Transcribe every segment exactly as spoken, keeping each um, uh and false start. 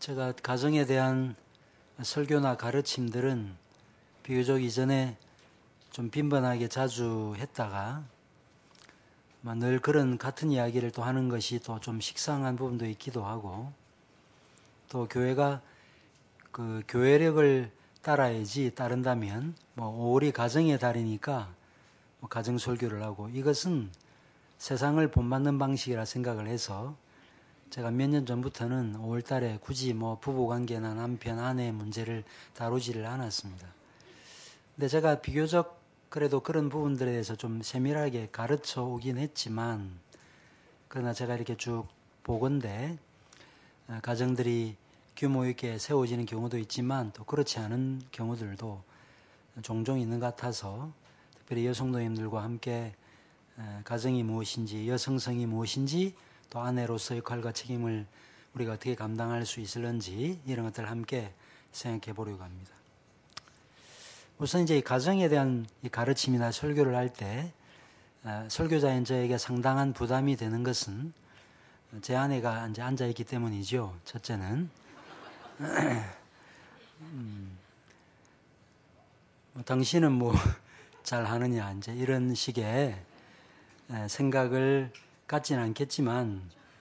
제가 가정에 대한 설교나 가르침들은 비교적 이전에 좀 빈번하게 자주 했다가 늘 그런 같은 이야기를 또 하는 것이 또 좀 식상한 부분도 있기도 하고, 또 교회가 그 교회력을 따라야지 따른다면 뭐 오월이 가정의 달이니까 뭐 가정 설교를 하고, 이것은 세상을 본받는 방식이라 생각을 해서 제가 몇 년 전부터는 오월 달에 굳이 뭐 부부관계나 남편, 아내의 문제를 다루지를 않았습니다. 근데 제가 비교적 그래도 그런 부분들에 대해서 좀 세밀하게 가르쳐 오긴 했지만, 그러나 제가 이렇게 쭉 보건대 가정들이 규모 있게 세워지는 경우도 있지만 또 그렇지 않은 경우들도 종종 있는 것 같아서, 특별히 여성노님들과 함께 가정이 무엇인지, 여성성이 무엇인지, 또 아내로서 역할과 책임을 우리가 어떻게 감당할 수 있을런지, 이런 것들을 함께 생각해 보려고 합니다. 우선 이제 이 가정에 대한 이 가르침이나 설교를 할 때 설교자인 저에게 상당한 부담이 되는 것은 제 아내가 이제 앉아 있기 때문이죠. 첫째는 음, 뭐 당신은 뭐 잘 하느냐 이제 이런 식의 생각을 갖지는 않겠지만,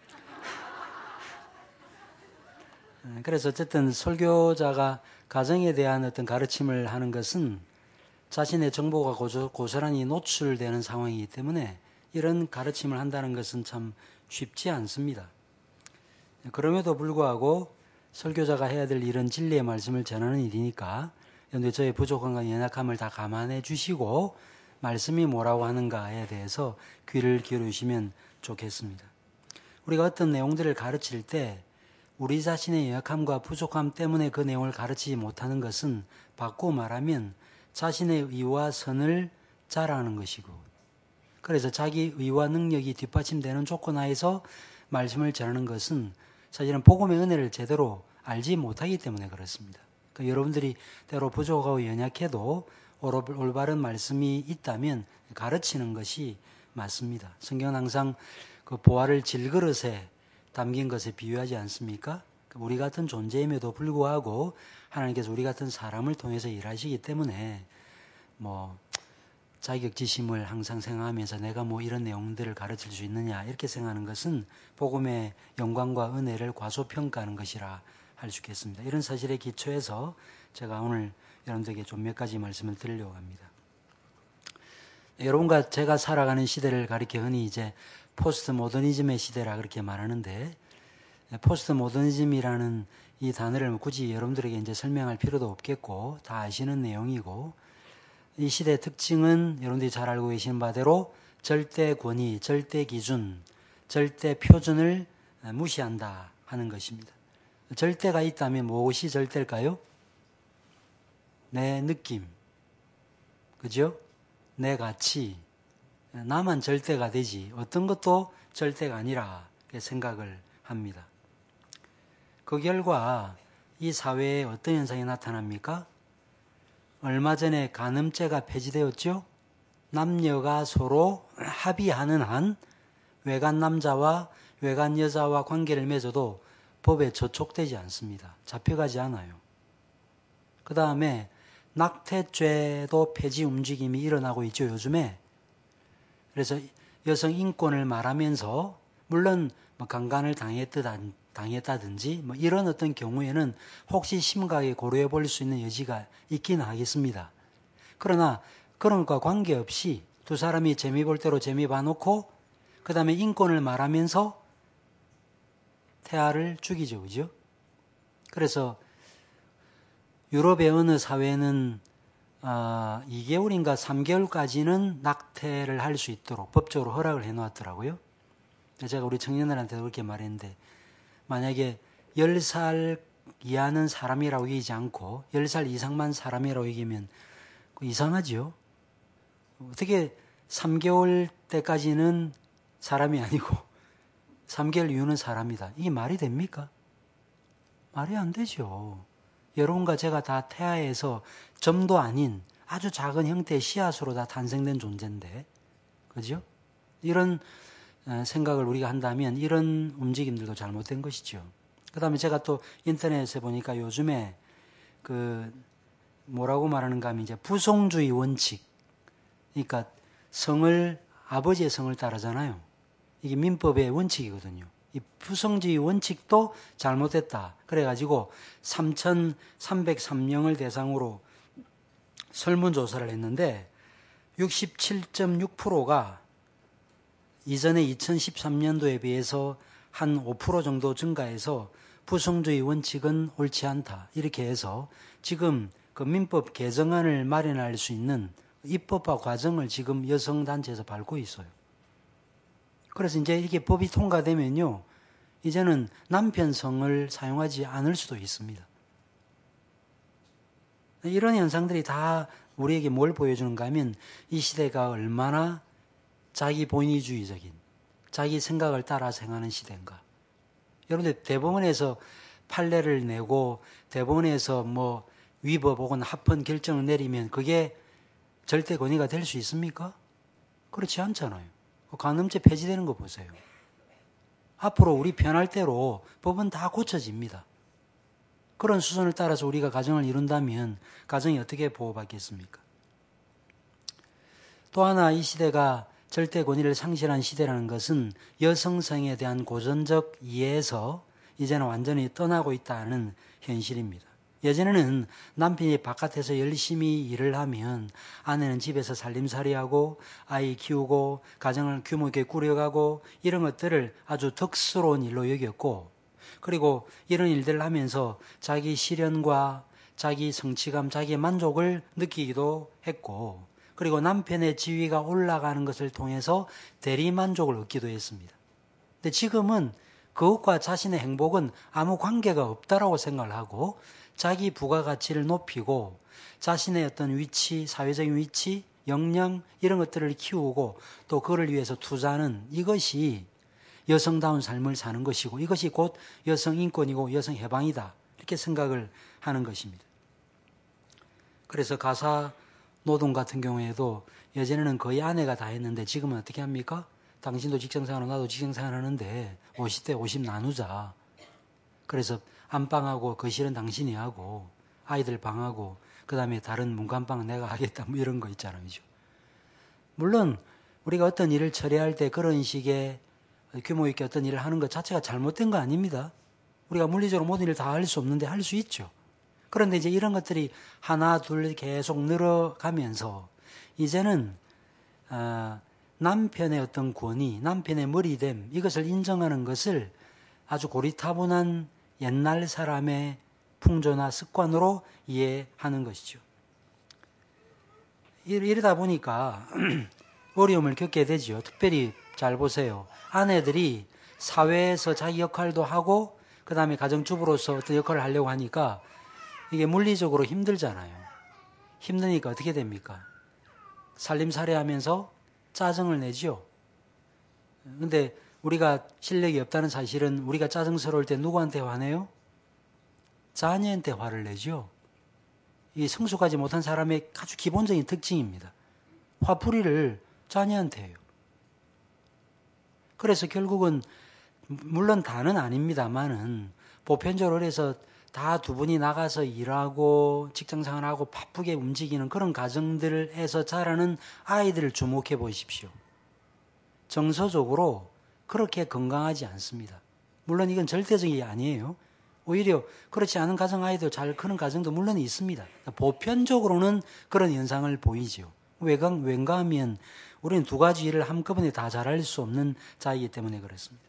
그래서 어쨌든 설교자가 가정에 대한 어떤 가르침을 하는 것은 자신의 정보가 고조, 고스란히 노출되는 상황이기 때문에 이런 가르침을 한다는 것은 참 쉽지 않습니다. 그럼에도 불구하고 설교자가 해야 될 일은 진리의 말씀을 전하는 일이니까 여러분들 저의 부족함과 연약함을 다 감안해 주시고 말씀이 뭐라고 하는가에 대해서 귀를 기울이시면 좋겠습니다. 우리가 어떤 내용들을 가르칠 때 우리 자신의 연약함과 부족함 때문에 그 내용을 가르치지 못하는 것은 바꾸어 말하면 자신의 의와 선을 자랑하는 것이고, 그래서 자기 의와 능력이 뒷받침되는 조건 하에서 말씀을 전하는 것은 사실은 복음의 은혜를 제대로 알지 못하기 때문에 그렇습니다. 그러니까 여러분들이 때로 부족하고 연약해도 올바른 말씀이 있다면 가르치는 것이 맞습니다. 성경은 항상 그 보화를 질그릇에 담긴 것에 비유하지 않습니까? 우리 같은 존재임에도 불구하고 하나님께서 우리 같은 사람을 통해서 일하시기 때문에 뭐 자격지심을 항상 생각하면서 내가 뭐 이런 내용들을 가르칠 수 있느냐 이렇게 생각하는 것은 복음의 영광과 은혜를 과소평가하는 것이라 할 수 있겠습니다. 이런 사실에 기초해서 제가 오늘 여러분들에게 좀 몇 가지 말씀을 드리려고 합니다. 여러분과 제가 살아가는 시대를 가리켜 흔히 이제 포스트 모더니즘의 시대라 그렇게 말하는데, 포스트 모더니즘이라는 이 단어를 굳이 여러분들에게 이제 설명할 필요도 없겠고 다 아시는 내용이고, 이 시대의 특징은 여러분들이 잘 알고 계시는 바대로 절대 권위, 절대 기준, 절대 표준을 무시한다 하는 것입니다. 절대가 있다면 무엇이 절대일까요? 내 느낌, 그죠? 내 가치, 나만 절대가 되지 어떤 것도 절대가 아니라 생각을 합니다. 그 결과 이 사회에 어떤 현상이 나타납니까? 얼마 전에 간음죄가 폐지되었죠? 남녀가 서로 합의하는 한 외간 남자와 외간 여자와 관계를 맺어도 법에 저촉되지 않습니다. 잡혀가지 않아요. 그 다음에 낙태죄도 폐지 움직임이 일어나고 있죠, 요즘에. 그래서 여성 인권을 말하면서 물론 뭐 강간을 당했다든지 뭐 이런 어떤 경우에는 혹시 심각하게 고려해 볼 수 있는 여지가 있기는 하겠습니다. 그러나 그런 것과 관계없이 두 사람이 재미 볼 대로 재미 봐놓고 그 다음에 인권을 말하면서 태아를 죽이죠, 그죠? 그래서 유럽의 어느 사회는 어, 이 개월인가 삼 개월까지는 낙태를 할 수 있도록 법적으로 허락을 해놓았더라고요. 제가 우리 청년들한테도 그렇게 말했는데, 만약에 열 살 이하는 사람이라고 여기지 않고 열 살 이상만 사람이라고 여기면 이상하죠? 어떻게 삼 개월 때까지는 사람이 아니고 삼 개월 이후는 사람이다. 이게 말이 됩니까? 말이 안 되죠. 여러분과 제가 다 태아에서 점도 아닌 아주 작은 형태의 씨앗으로 다 탄생된 존재인데, 그죠? 이런 생각을 우리가 한다면 이런 움직임들도 잘못된 것이죠. 그 다음에 제가 또 인터넷에 보니까 요즘에 그 뭐라고 말하는가 하면 이제 부성주의 원칙. 그러니까 성을, 아버지의 성을 따르잖아요. 이게 민법의 원칙이거든요. 이 부성주의 원칙도 잘못됐다. 그래가지고 삼천삼백삼 명을 대상으로 설문조사를 했는데 육십칠 점 육 퍼센트가 이전에 이천십삼 년도에 비해서 한 오 퍼센트 정도 증가해서 부성주의 원칙은 옳지 않다. 이렇게 해서 지금 그 민법 개정안을 마련할 수 있는 입법화 과정을 지금 여성단체에서 밟고 있어요. 그래서 이제 이게 법이 통과되면요, 이제는 남편 성을 사용하지 않을 수도 있습니다. 이런 현상들이 다 우리에게 뭘 보여주는가 하면 이 시대가 얼마나 자기 본위주의적인, 자기 생각을 따라 생각하는 시대인가. 여러분들 대법원에서 판례를 내고 대법원에서 뭐 위법 혹은 합헌 결정을 내리면 그게 절대 권위가 될 수 있습니까? 그렇지 않잖아요. 간음죄 폐지되는 거 보세요. 앞으로 우리 편할 대로 법은 다 고쳐집니다. 그런 수준을 따라서 우리가 가정을 이룬다면 가정이 어떻게 보호받겠습니까? 또 하나 이 시대가 절대 권위를 상실한 시대라는 것은 여성성에 대한 고전적 이해에서 이제는 완전히 떠나고 있다는 현실입니다. 예전에는 남편이 바깥에서 열심히 일을 하면 아내는 집에서 살림살이하고 아이 키우고 가정을 규모 있게 꾸려가고 이런 것들을 아주 덕스러운 일로 여겼고, 그리고 이런 일들을 하면서 자기 실현과 자기 성취감, 자기의 만족을 느끼기도 했고, 그리고 남편의 지위가 올라가는 것을 통해서 대리만족을 얻기도 했습니다. 근데 지금은 그것과 자신의 행복은 아무 관계가 없다라고 생각을 하고 자기 부가가치를 높이고 자신의 어떤 위치, 사회적인 위치, 역량 이런 것들을 키우고 또 그를 위해서 투자하는 이것이 여성다운 삶을 사는 것이고 이것이 곧 여성 인권이고 여성 해방이다. 이렇게 생각을 하는 것입니다. 그래서 가사 노동 같은 경우에도 예전에는 거의 아내가 다 했는데 지금은 어떻게 합니까? 당신도 직장생활하고 나도 직장생활 하는데 오십 대 오십 나누자. 그래서 안방하고 거실은 당신이 하고 아이들 방하고 그 다음에 다른 문간방은 내가 하겠다 뭐 이런 거 있잖아요. 물론 우리가 어떤 일을 처리할 때 그런 식의 규모 있게 어떤 일을 하는 것 자체가 잘못된 거 아닙니다. 우리가 물리적으로 모든 일을 다 할 수 없는데 할 수 있죠. 그런데 이제 이런 것들이 하나 둘 계속 늘어가면서 이제는 어, 남편의 어떤 권위, 남편의 머리됨 이것을 인정하는 것을 아주 고리타분한 옛날 사람의 풍조나 습관으로 이해하는 것이죠. 이러다 보니까 어려움을 겪게 되죠. 특별히 잘 보세요. 아내들이 사회에서 자기 역할도 하고 그 다음에 가정주부로서 어떤 역할을 하려고 하니까 이게 물리적으로 힘들잖아요. 힘드니까 어떻게 됩니까? 살림살이 하면서 짜증을 내죠. 근데 우리가 실력이 없다는 사실은 우리가 짜증스러울 때 누구한테 화내요? 자녀한테 화를 내죠. 이 성숙하지 못한 사람의 아주 기본적인 특징입니다. 화풀이를 자녀한테 해요. 그래서 결국은 물론 다는 아닙니다만은 보편적으로 해서 다 두 분이 나가서 일하고 직장생활하고 바쁘게 움직이는 그런 가정들에서 자라는 아이들을 주목해 보십시오. 정서적으로 그렇게 건강하지 않습니다. 물론 이건 절대적인 게 아니에요. 오히려 그렇지 않은 가정 아이들 잘 크는 가정도 물론 있습니다. 보편적으로는 그런 현상을 보이죠. 왜가, 왠가 하면 우리는 두 가지 일을 한꺼번에 다 잘할 수 없는 자이기 때문에 그렇습니다.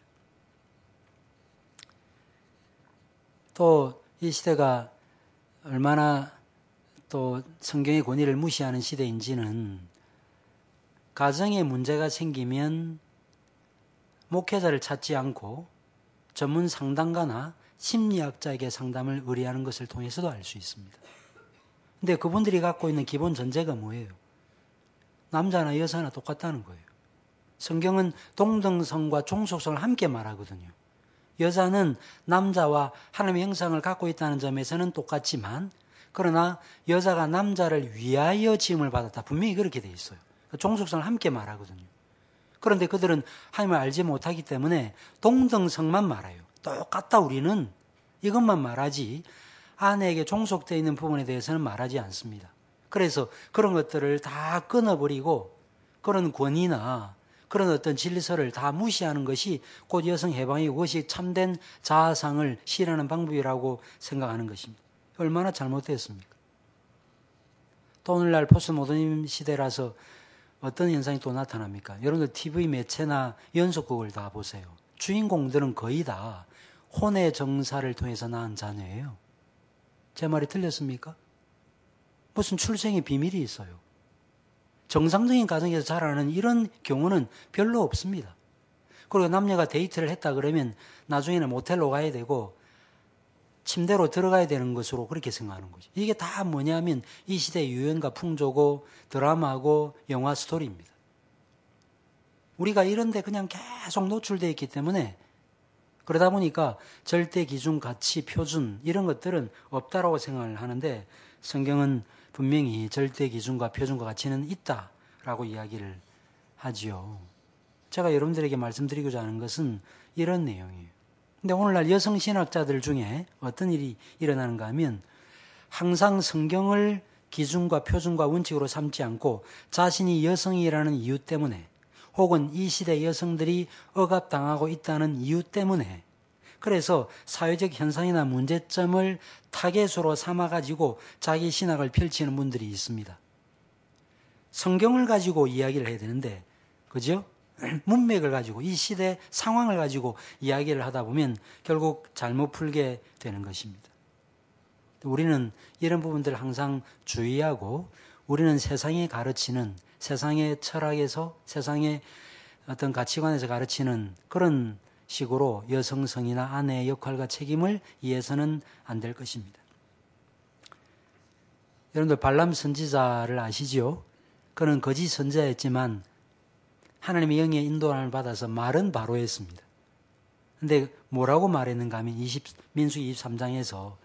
또 이 시대가 얼마나 또 성경의 권위를 무시하는 시대인지는 가정에 문제가 생기면 목회자를 찾지 않고 전문 상담가나 심리학자에게 상담을 의뢰하는 것을 통해서도 알 수 있습니다. 근데 그분들이 갖고 있는 기본 전제가 뭐예요? 남자나 여자나 똑같다는 거예요. 성경은 동등성과 종속성을 함께 말하거든요. 여자는 남자와 하나님의 형상을 갖고 있다는 점에서는 똑같지만 그러나 여자가 남자를 위하여 지음을 받았다. 분명히 그렇게 돼 있어요. 종속성을 함께 말하거든요. 그런데 그들은 하나님을 알지 못하기 때문에 동등성만 말해요. 똑같다 우리는. 이것만 말하지 아내에게 종속되어 있는 부분에 대해서는 말하지 않습니다. 그래서 그런 것들을 다 끊어버리고 그런 권위나 그런 어떤 질서를 다 무시하는 것이 곧 여성 해방이고 그것이 참된 자아상을 실현하는 방법이라고 생각하는 것입니다. 얼마나 잘못되었습니까? 또 오늘날 포스트 모더니즘 시대라서 어떤 현상이 또 나타납니까? 여러분들 티비 매체나 연속극을 다 보세요. 주인공들은 거의 다 혼의 정사를 통해서 낳은 자녀예요. 제 말이 틀렸습니까? 무슨 출생의 비밀이 있어요. 정상적인 가정에서 자라는 이런 경우는 별로 없습니다. 그리고 남녀가 데이트를 했다 그러면 나중에는 모텔로 가야 되고 침대로 들어가야 되는 것으로 그렇게 생각하는 거죠. 이게 다 뭐냐면 이 시대의 유행과 풍조고 드라마고 영화 스토리입니다. 우리가 이런 데 그냥 계속 노출되어 있기 때문에 그러다 보니까 절대 기준, 가치, 표준 이런 것들은 없다라고 생각을 하는데 성경은 분명히 절대 기준과 표준과 가치는 있다라고 이야기를 하지요. 제가 여러분들에게 말씀드리고자 하는 것은 이런 내용이에요. 근데 오늘날 여성 신학자들 중에 어떤 일이 일어나는가 하면 항상 성경을 기준과 표준과 원칙으로 삼지 않고 자신이 여성이라는 이유 때문에 혹은 이 시대 여성들이 억압당하고 있다는 이유 때문에 그래서 사회적 현상이나 문제점을 타겟으로 삼아가지고 자기 신학을 펼치는 분들이 있습니다. 성경을 가지고 이야기를 해야 되는데, 그죠? 문맥을 가지고 이 시대 상황을 가지고 이야기를 하다 보면 결국 잘못 풀게 되는 것입니다. 우리는 이런 부분들을 항상 주의하고 우리는 세상에 가르치는 세상의 철학에서 세상의 어떤 가치관에서 가르치는 그런 식으로 여성성이나 아내의 역할과 책임을 이해해서는 안 될 것입니다. 여러분들 발람 선지자를 아시지요? 그는 거짓 선지자였지만 하나님의 영의 인도함을 받아서 말은 바로 했습니다. 근데 뭐라고 말했는가 하면 민수기 이십삼 장에서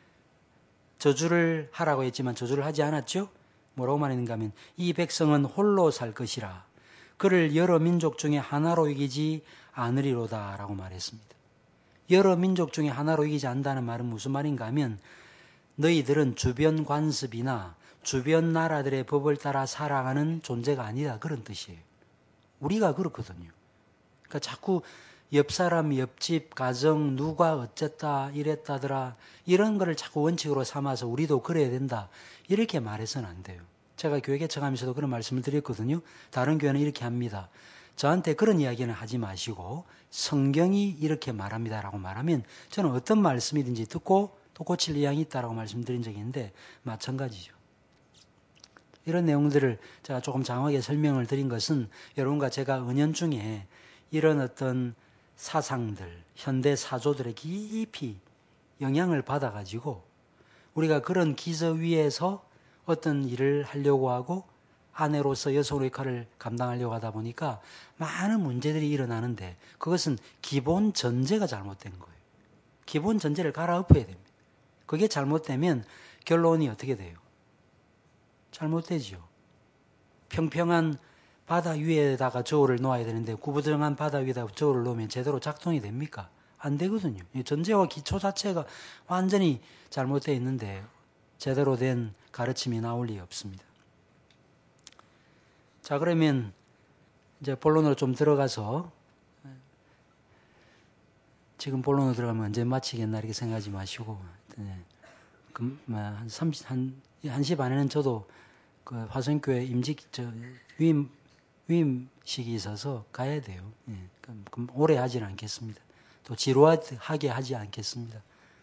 저주를 하라고 했지만 저주를 하지 않았죠? 뭐라고 말했는가 하면 이 백성은 홀로 살 것이라 그를 여러 민족 중에 하나로 이기지 않으리로다 라고 말했습니다. 여러 민족 중에 하나로 이기지 않는다는 말은 무슨 말인가 하면 너희들은 주변 관습이나 주변 나라들의 법을 따라 살아가는 존재가 아니다 그런 뜻이에요. 우리가 그렇거든요. 그러니까 자꾸 옆 사람, 옆집, 가정, 누가 어쨌다, 이랬다더라 이런 거를 자꾸 원칙으로 삼아서 우리도 그래야 된다 이렇게 말해서는 안 돼요. 제가 교회 개척하면서도 그런 말씀을 드렸거든요. 다른 교회는 이렇게 합니다. 저한테 그런 이야기는 하지 마시고 성경이 이렇게 말합니다라고 말하면 저는 어떤 말씀이든지 듣고 또 고칠 의향이 있다라고 말씀드린 적이 있는데 마찬가지죠. 이런 내용들을 제가 조금 장황하게 설명을 드린 것은 여러분과 제가 은연중에 이런 어떤 사상들, 현대 사조들의 깊이 영향을 받아가지고 우리가 그런 기저 위에서 어떤 일을 하려고 하고 아내로서 여성의 역할을 감당하려고 하다 보니까 많은 문제들이 일어나는데 그것은 기본 전제가 잘못된 거예요. 기본 전제를 갈아엎어야 됩니다. 그게 잘못되면 결론이 어떻게 돼요? 잘못되죠. 평평한 바다 위에다가 저울을 놓아야 되는데 구부정한 바다 위에다가 저울을 놓으면 제대로 작동이 됩니까? 안 되거든요. 전제와 기초 자체가 완전히 잘못되어 있는데 제대로 된 가르침이 나올 리 없습니다. 자, 그러면 이제 본론으로 좀 들어가서 지금 본론으로 들어가면 언제 마치겠나 이렇게 생각하지 마시고 네. 한 삼십, 한, 한 시 반에는 저도 그 화성교회 임직, 저, 위임, 위임식이 있어서 가야 돼요. 예. 그럼, 그럼 오래 하지는 않겠습니다. 또 지루하게 하지 않겠습니다.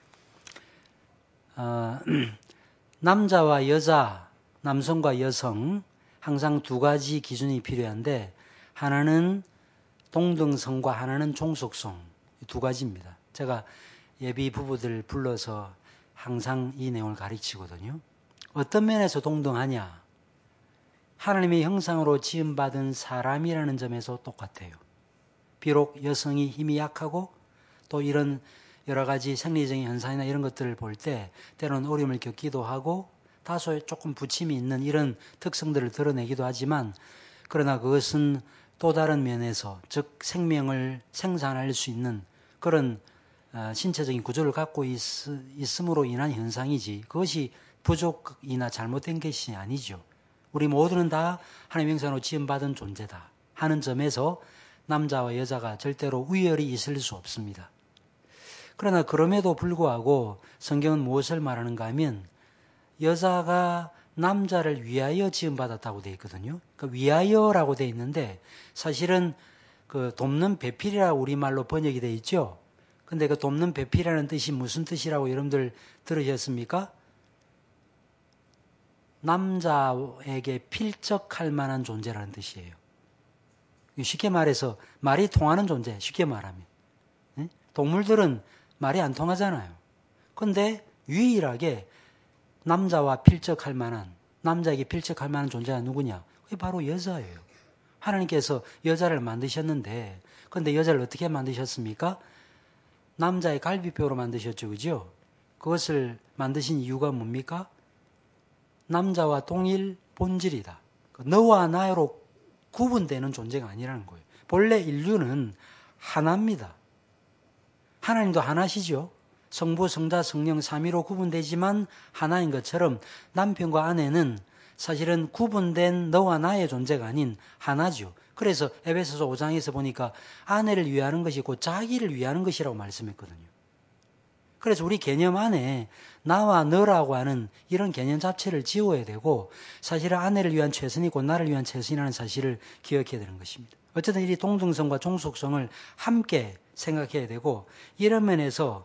어, 남자와 여자, 남성과 여성, 항상 두 가지 기준이 필요한데, 하나는 동등성과 하나는 종속성, 두 가지입니다. 제가 예비 부부들 불러서 항상 이 내용을 가르치거든요. 어떤 면에서 동등하냐? 하나님의 형상으로 지음받은 사람이라는 점에서 똑같아요. 비록 여성이 힘이 약하고 또 이런 여러 가지 생리적인 현상이나 이런 것들을 볼 때 때로는 어려움을 겪기도 하고 다소 조금 부침이 있는 이런 특성들을 드러내기도 하지만 그러나 그것은 또 다른 면에서 즉 생명을 생산할 수 있는 그런 신체적인 구조를 갖고 있, 있음으로 인한 현상이지 그것이 부족이나 잘못된 것이 아니죠. 우리 모두는 다 하나님의 형상으로 지음받은 존재다 하는 점에서 남자와 여자가 절대로 우열이 있을 수 없습니다. 그러나 그럼에도 불구하고 성경은 무엇을 말하는가 하면 여자가 남자를 위하여 지음받았다고 되어 있거든요. 그 위하여라고 되어 있는데 사실은 그 돕는 배필이라고 우리말로 번역이 되어 있죠. 근데 그 돕는 배필이라는 뜻이 무슨 뜻이라고 여러분들 들으셨습니까? 남자에게 필적할 만한 존재라는 뜻이에요. 쉽게 말해서 말이 통하는 존재, 쉽게 말하면. 동물들은 말이 안 통하잖아요. 근데 유일하게 남자와 필적할 만한, 남자에게 필적할 만한 존재가 누구냐? 그게 바로 여자예요. 하나님께서 여자를 만드셨는데, 근데 여자를 어떻게 만드셨습니까? 남자의 갈비뼈로 만드셨죠, 그죠? 그것을 만드신 이유가 뭡니까? 남자와 동일 본질이다. 너와 나로 구분되는 존재가 아니라는 거예요. 본래 인류는 하나입니다. 하나님도 하나시죠. 성부, 성자, 성령, 삼위로 구분되지만 하나인 것처럼 남편과 아내는 사실은 구분된 너와 나의 존재가 아닌 하나죠. 그래서 에베소서 오 장에서 보니까 아내를 위하는 것이 곧 자기를 위하는 것이라고 말씀했거든요. 그래서 우리 개념 안에 나와 너라고 하는 이런 개념 자체를 지워야 되고 사실은 아내를 위한 최선이 곧 나를 위한 최선이라는 사실을 기억해야 되는 것입니다. 어쨌든 이 동등성과 종속성을 함께 생각해야 되고 이런 면에서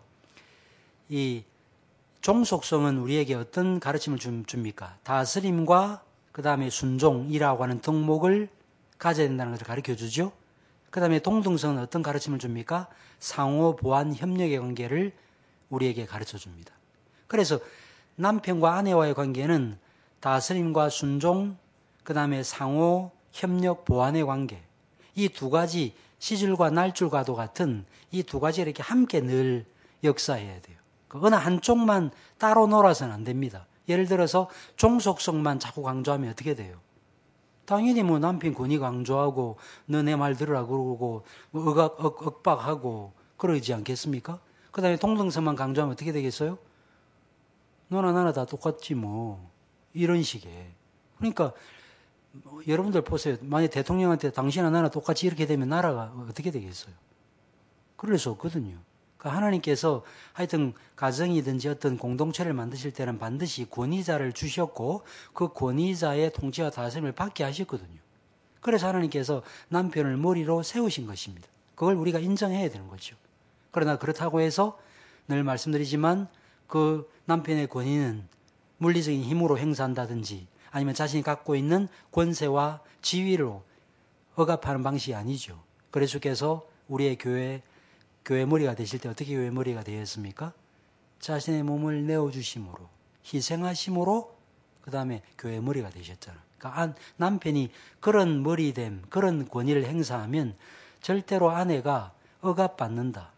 이 종속성은 우리에게 어떤 가르침을 줍니까? 다스림과 그 다음에 순종이라고 하는 덕목을 가져야 된다는 것을 가르쳐주죠. 그 다음에 동등성은 어떤 가르침을 줍니까? 상호 보완 협력의 관계를 우리에게 가르쳐줍니다. 그래서 남편과 아내와의 관계는 다스림과 순종, 그 다음에 상호 협력 보완의 관계, 이 두 가지 시줄과 날줄과도 같은 이 두 가지가 이렇게 함께 늘 역사해야 돼요. 어느 한쪽만 따로 놀아서는 안 됩니다. 예를 들어서 종속성만 자꾸 강조하면 어떻게 돼요? 당연히 뭐 남편 권위 강조하고 너 내 말 들으라 그러고 뭐 억악, 억, 억박하고 그러지 않겠습니까? 그 다음에 동등성만 강조하면 어떻게 되겠어요? 너나 나나 다 똑같지 뭐 이런 식의. 그러니까 뭐 여러분들 보세요. 만약 대통령한테 당신이나 나나 똑같이 이렇게 되면 나라가 어떻게 되겠어요? 그럴 수 없거든요. 그러니까 하나님께서 하여튼 가정이든지 어떤 공동체를 만드실 때는 반드시 권위자를 주셨고 그 권위자의 통치와 다스림을 받게 하셨거든요. 그래서 하나님께서 남편을 머리로 세우신 것입니다. 그걸 우리가 인정해야 되는 거죠. 그러나 그렇다고 해서 늘 말씀드리지만 그 남편의 권위는 물리적인 힘으로 행사한다든지 아니면 자신이 갖고 있는 권세와 지위로 억압하는 방식이 아니죠. 그래서 주께서 우리의 교회, 교회 머리가 되실 때 어떻게 교회 머리가 되었습니까? 자신의 몸을 내어주심으로, 희생하심으로 그 다음에 교회 머리가 되셨잖아요. 그러니까 남편이 그런 머리됨, 그런 권위를 행사하면 절대로 아내가 억압받는다.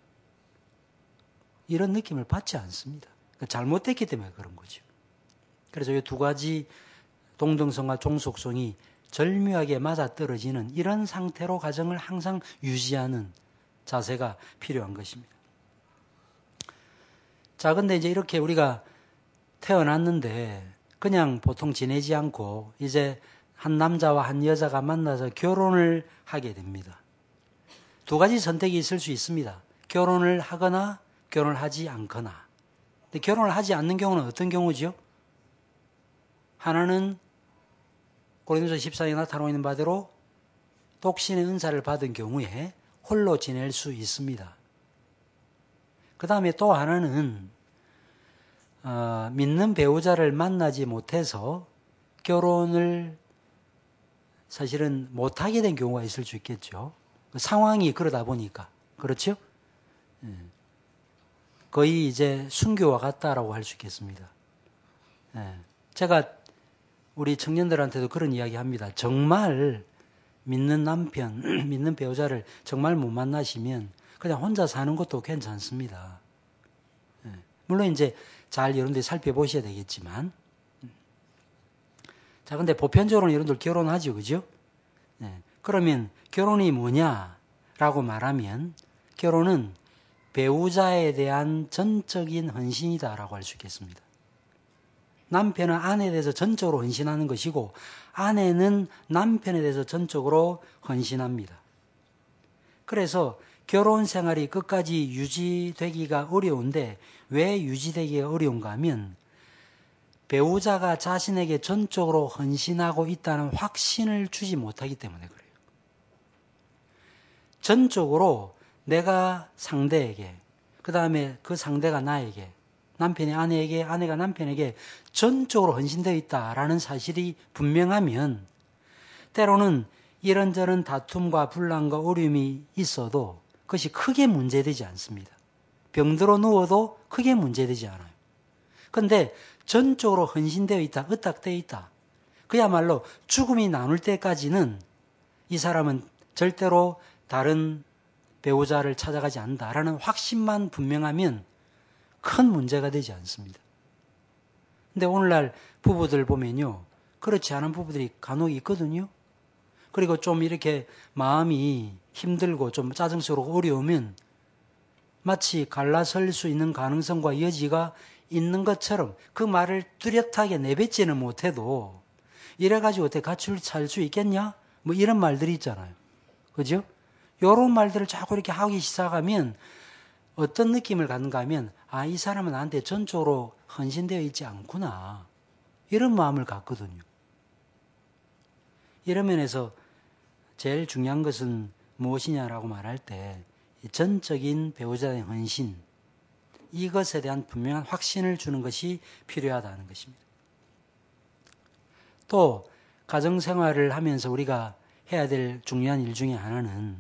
이런 느낌을 받지 않습니다. 그러니까 잘못됐기 때문에 그런 거죠. 그래서 이 두 가지 동등성과 종속성이 절묘하게 맞아떨어지는 이런 상태로 가정을 항상 유지하는 자세가 필요한 것입니다. 자, 근데 이제 이렇게 우리가 태어났는데 그냥 보통 지내지 않고 이제 한 남자와 한 여자가 만나서 결혼을 하게 됩니다. 두 가지 선택이 있을 수 있습니다. 결혼을 하거나 결혼을 하지 않거나. 근데 결혼을 하지 않는 경우는 어떤 경우죠? 하나는 고린도서 십사 장에 나타나고 있는 바대로 독신의 은사를 받은 경우에 홀로 지낼 수 있습니다. 그 다음에 또 하나는 어, 믿는 배우자를 만나지 못해서 결혼을 사실은 못하게 된 경우가 있을 수 있겠죠. 상황이 그러다 보니까. 그렇죠? 거의 이제 순교와 같다라고 할 수 있겠습니다. 제가 우리 청년들한테도 그런 이야기 합니다. 정말 믿는 남편, 믿는 배우자를 정말 못 만나시면 그냥 혼자 사는 것도 괜찮습니다. 물론 이제 잘 여러분들이 살펴보셔야 되겠지만. 자, 근데 보편적으로는 여러분들 결혼하죠, 그죠? 네. 그러면 결혼이 뭐냐라고 말하면 결혼은 배우자에 대한 전적인 헌신이다라고 할 수 있겠습니다. 남편은 아내에 대해서 전적으로 헌신하는 것이고 아내는 남편에 대해서 전적으로 헌신합니다. 그래서 결혼 생활이 끝까지 유지되기가 어려운데 왜 유지되기가 어려운가 하면 배우자가 자신에게 전적으로 헌신하고 있다는 확신을 주지 못하기 때문에 그래요. 전적으로 내가 상대에게, 그 다음에 그 상대가 나에게, 남편이 아내에게, 아내가 남편에게 전적으로 헌신되어 있다라는 사실이 분명하면 때로는 이런저런 다툼과 분란과 어려움이 있어도 그것이 크게 문제되지 않습니다. 병들어 누워도 크게 문제되지 않아요. 그런데 전적으로 헌신되어 있다, 의탁되어 있다. 그야말로 죽음이 나눌 때까지는 이 사람은 절대로 다른 배우자를 찾아가지 않는다라는 확신만 분명하면 큰 문제가 되지 않습니다. 근데 오늘날 부부들 보면요, 그렇지 않은 부부들이 간혹 있거든요. 그리고 좀 이렇게 마음이 힘들고 좀 짜증스럽고 어려우면 마치 갈라설 수 있는 가능성과 여지가 있는 것처럼 그 말을 뚜렷하게 내뱉지는 못해도 이래가지고 어떻게 같이 살 수 있겠냐? 뭐 이런 말들이 있잖아요. 그죠? 이런 말들을 자꾸 이렇게 하기 시작하면 어떤 느낌을 갖는가 하면 아, 이 사람은 나한테 전적으로 헌신되어 있지 않구나. 이런 마음을 갖거든요. 이런 면에서 제일 중요한 것은 무엇이냐라고 말할 때 전적인 배우자의 헌신, 이것에 대한 분명한 확신을 주는 것이 필요하다는 것입니다. 또 가정생활을 하면서 우리가 해야 될 중요한 일 중에 하나는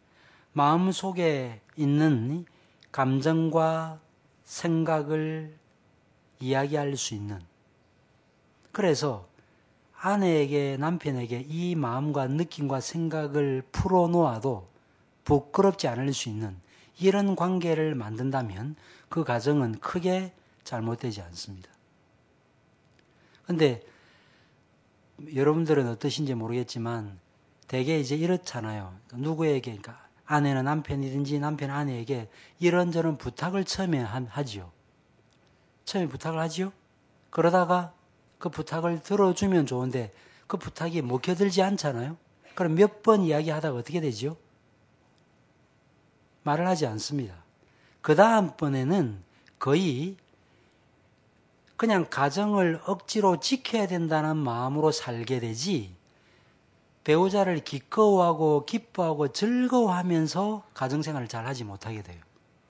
마음속에 있는 감정과 생각을 이야기할 수 있는, 그래서 아내에게, 남편에게 이 마음과 느낌과 생각을 풀어놓아도 부끄럽지 않을 수 있는 이런 관계를 만든다면 그 가정은 크게 잘못되지 않습니다. 그런데 여러분들은 어떠신지 모르겠지만 대개 이제 이렇잖아요. 누구에게, 그러니까 아내는 남편이든지 남편 아내에게 이런저런 부탁을 처음에 하지요. 처음에 부탁을 하지요. 그러다가 그 부탁을 들어주면 좋은데 그 부탁이 먹혀들지 않잖아요. 그럼 몇 번 이야기하다가 어떻게 되죠? 말을 하지 않습니다. 그 다음번에는 거의 그냥 가정을 억지로 지켜야 된다는 마음으로 살게 되지 배우자를 기꺼워하고 기뻐하고 즐거워하면서 가정생활을 잘 하지 못하게 돼요.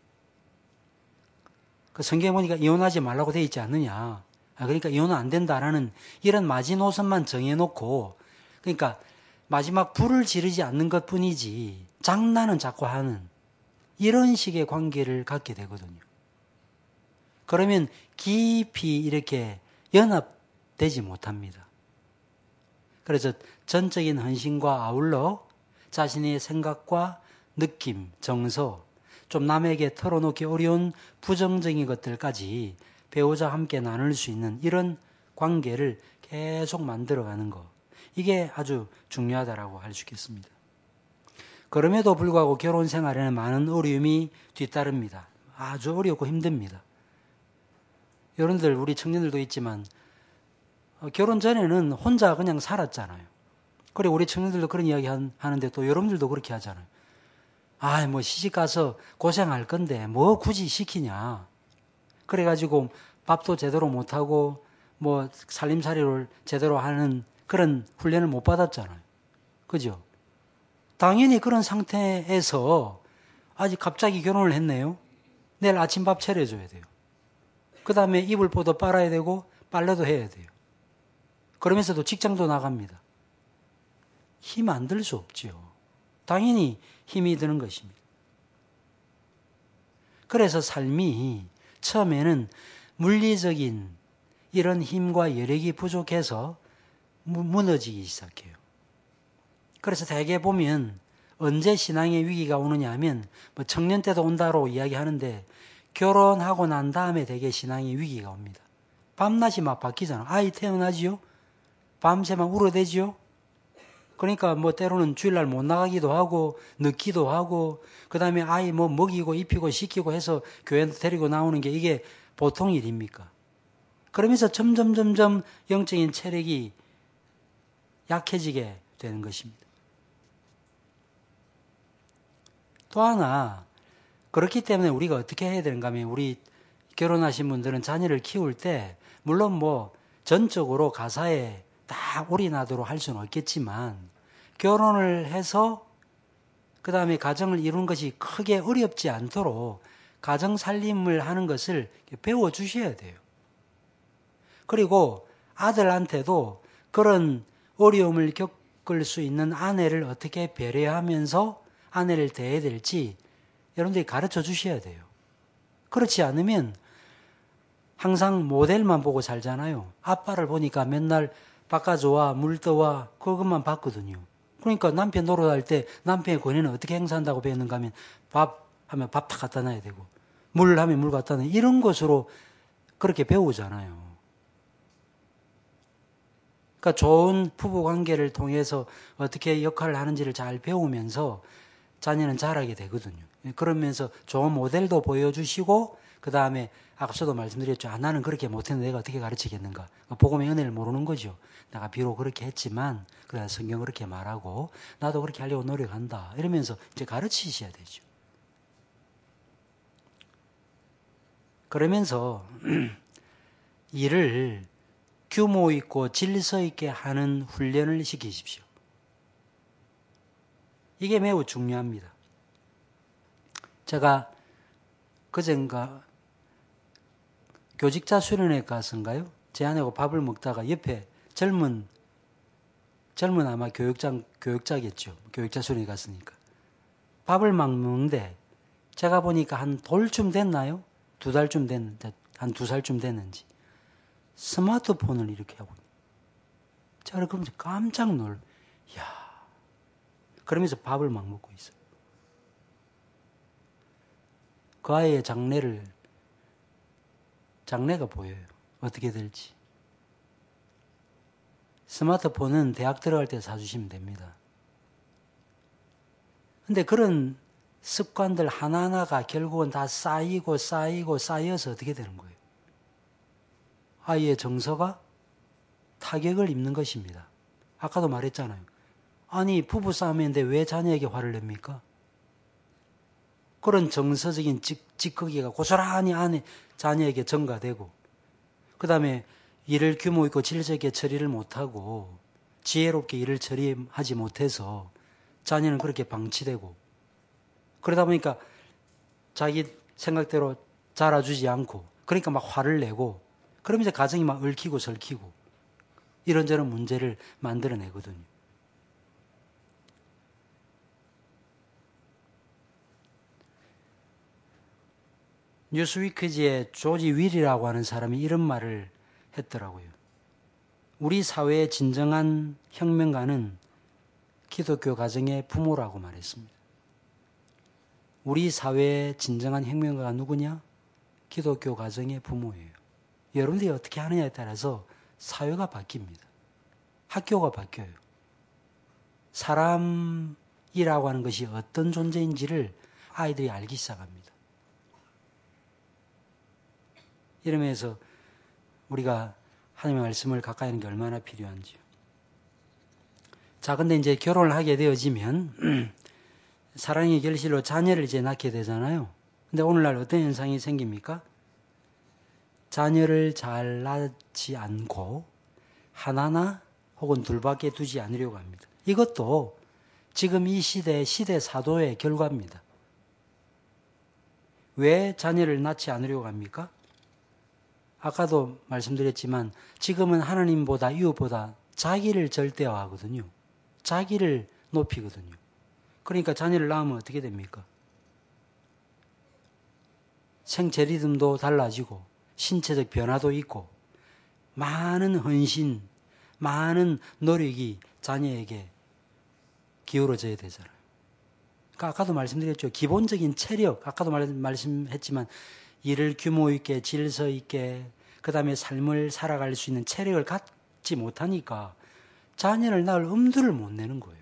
그 성경에 보니까 이혼하지 말라고 되어 있지 않느냐. 아, 그러니까 이혼은 안 된다라는 이런 마지노선만 정해놓고, 그러니까 마지막 불을 지르지 않는 것 뿐이지 장난은 자꾸 하는 이런 식의 관계를 갖게 되거든요. 그러면 깊이 이렇게 연합되지 못합니다. 그래서 전적인 헌신과 아울러 자신의 생각과 느낌, 정서, 좀 남에게 털어놓기 어려운 부정적인 것들까지 배우자와 함께 나눌 수 있는 이런 관계를 계속 만들어가는 것, 이게 아주 중요하다고 할 수 있겠습니다. 그럼에도 불구하고 결혼 생활에는 많은 어려움이 뒤따릅니다. 아주 어렵고 힘듭니다. 여러분들, 우리 청년들도 있지만 결혼 전에는 혼자 그냥 살았잖아요. 그리고 우리 청년들도 그런 이야기 하는데 또 여러분들도 그렇게 하잖아요. 아, 뭐 시집 가서 고생할 건데 뭐 굳이 시키냐. 그래가지고 밥도 제대로 못하고 뭐 살림살이를 제대로 하는 그런 훈련을 못 받았잖아요. 그죠? 당연히 그런 상태에서 아직 갑자기 결혼을 했네요. 내일 아침밥 차려줘야 돼요. 그 다음에 이불 보도 빨아야 되고 빨래도 해야 돼요. 그러면서도 직장도 나갑니다. 힘 안 들 수 없죠. 당연히 힘이 드는 것입니다. 그래서 삶이 처음에는 물리적인 이런 힘과 여력이 부족해서 무너지기 시작해요. 그래서 대개 보면 언제 신앙의 위기가 오느냐 하면 뭐 청년 때도 온다고 이야기하는데 결혼하고 난 다음에 대개 신앙의 위기가 옵니다. 밤낮이 막 바뀌잖아. 아이 태어나지요? 밤새 막 울어대지요? 그러니까 뭐 때로는 주일날 못 나가기도 하고 늦기도 하고 그다음에 아이 뭐 먹이고 입히고 시키고 해서 교회 데리고 나오는 게 이게 보통 일입니까? 그러면서 점점 점점 영적인 체력이 약해지게 되는 것입니다. 또 하나 그렇기 때문에 우리가 어떻게 해야 되는가 하면 우리 결혼하신 분들은 자녀를 키울 때 물론 뭐 전적으로 가사에 다 올인하도록 할 수는 없겠지만 결혼을 해서 그 다음에 가정을 이루는 것이 크게 어렵지 않도록 가정 살림을 하는 것을 배워주셔야 돼요. 그리고 아들한테도 그런 어려움을 겪을 수 있는 아내를 어떻게 배려하면서 아내를 대해야 될지 여러분들이 가르쳐 주셔야 돼요. 그렇지 않으면 항상 모델만 보고 살잖아요. 아빠를 보니까 맨날 바꿔줘와 물 떠와 그것만 봤거든요. 그러니까 남편 노릇할 때 남편의 권위는 어떻게 행사한다고 배웠는가 하면 밥 하면 밥 다 갖다 놔야 되고 물 하면 물 갖다 놔야 이런 것으로 그렇게 배우잖아요. 그러니까 좋은 부부 관계를 통해서 어떻게 역할을 하는지를 잘 배우면서 자녀는 자라게 되거든요. 그러면서 좋은 모델도 보여주시고 그 다음에 앞서도 말씀드렸죠. 아, 나는 그렇게 못했는데 내가 어떻게 가르치겠는가. 복음의 은혜를 모르는 거죠. 내가 비록 그렇게 했지만 그래서 성경 그렇게 말하고 나도 그렇게 하려고 노력한다. 이러면서 이제 가르치셔야 되죠. 그러면서 일을 규모 있고 질서 있게 하는 훈련을 시키십시오. 이게 매우 중요합니다. 제가 그젠가 교직자 수련회 가서인가요? 제 아내하고 밥을 먹다가 옆에 젊은 젊은 아마 교육장 교육자겠죠. 교육자 수련회 갔으니까 밥을 막 먹는데 제가 보니까 한 돌쯤 됐나요? 두 달쯤 됐는데 한 두 살쯤 됐는지 스마트폰을 이렇게 하고 제가 그러면서 깜짝 놀. 야, 그러면서 밥을 막 먹고 있어요. 그 아이의 장래를 장래가 보여요. 어떻게 될지. 스마트폰은 대학 들어갈 때 사주시면 됩니다. 근데 그런 습관들 하나하나가 결국은 다 쌓이고 쌓이고 쌓여서 어떻게 되는 거예요? 아이의 정서가 타격을 입는 것입니다. 아까도 말했잖아요. 아니 부부싸움인데 왜 자녀에게 화를 냅니까? 그런 정서적인 찌꺼기가 고스란히 안에 자녀에게 전가되고 그 다음에 일을 규모 있고 질서 있게 처리를 못하고 지혜롭게 일을 처리하지 못해서 자녀는 그렇게 방치되고 그러다 보니까 자기 생각대로 자라주지 않고 그러니까 막 화를 내고 그러면서 가정이 막 얽히고 설키고 이런저런 문제를 만들어내거든요. 뉴스위크지의 조지 윌이라고 하는 사람이 이런 말을 했더라고요. 우리 사회의 진정한 혁명가는 기독교 가정의 부모라고 말했습니다. 우리 사회의 진정한 혁명가가 누구냐? 기독교 가정의 부모예요. 여러분들이 어떻게 하느냐에 따라서 사회가 바뀝니다. 학교가 바뀌어요. 사람이라고 하는 것이 어떤 존재인지를 아이들이 알기 시작합니다. 이러면서 우리가 하나님의 말씀을 가까이 하는 게 얼마나 필요한지요. 자, 근데 이제 결혼을 하게 되어지면 사랑의 결실로 자녀를 이제 낳게 되잖아요. 근데 오늘날 어떤 현상이 생깁니까? 자녀를 잘 낳지 않고 하나나 혹은 둘밖에 두지 않으려고 합니다. 이것도 지금 이 시대의 시대 사도의 결과입니다. 왜 자녀를 낳지 않으려고 합니까? 아까도 말씀드렸지만 지금은 하나님보다 이웃보다 자기를 절대화하거든요. 자기를 높이거든요. 그러니까 자녀를 낳으면 어떻게 됩니까? 생체 리듬도 달라지고 신체적 변화도 있고 많은 헌신, 많은 노력이 자녀에게 기울어져야 되잖아요. 그러니까 아까도 말씀드렸죠. 기본적인 체력, 아까도 말, 말씀했지만 일을 규모 있게 질서 있게 그 다음에 삶을 살아갈 수 있는 체력을 갖지 못하니까 자녀를 낳을 엄두를 못 내는 거예요.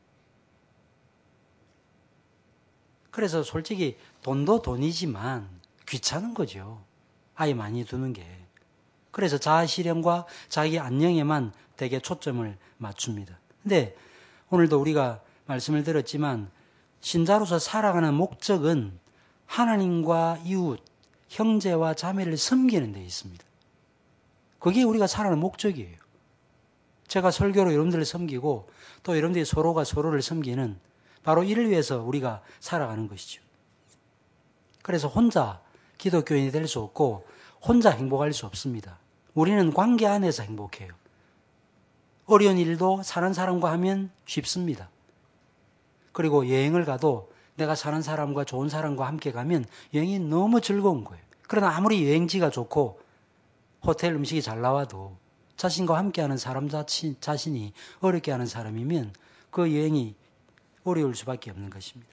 그래서 솔직히 돈도 돈이지만 귀찮은 거죠. 아이 많이 두는 게. 그래서 자아 실현과 자기 안녕에만 되게 초점을 맞춥니다. 근데 오늘도 우리가 말씀을 들었지만 신자로서 살아가는 목적은 하나님과 이웃, 형제와 자매를 섬기는 데 있습니다. 그게 우리가 살아가는 목적이에요. 제가 설교로 여러분들을 섬기고 또 여러분들이 서로가 서로를 섬기는 바로 이를 위해서 우리가 살아가는 것이죠. 그래서 혼자 기독교인이 될 수 없고 혼자 행복할 수 없습니다. 우리는 관계 안에서 행복해요. 어려운 일도 사는 사람과 하면 쉽습니다. 그리고 여행을 가도 내가 사는 사람과 좋은 사람과 함께 가면 여행이 너무 즐거운 거예요. 그러나 아무리 여행지가 좋고 호텔 음식이 잘 나와도 자신과 함께하는 사람 자신, 자신이 어렵게 하는 사람이면 그 여행이 어려울 수밖에 없는 것입니다.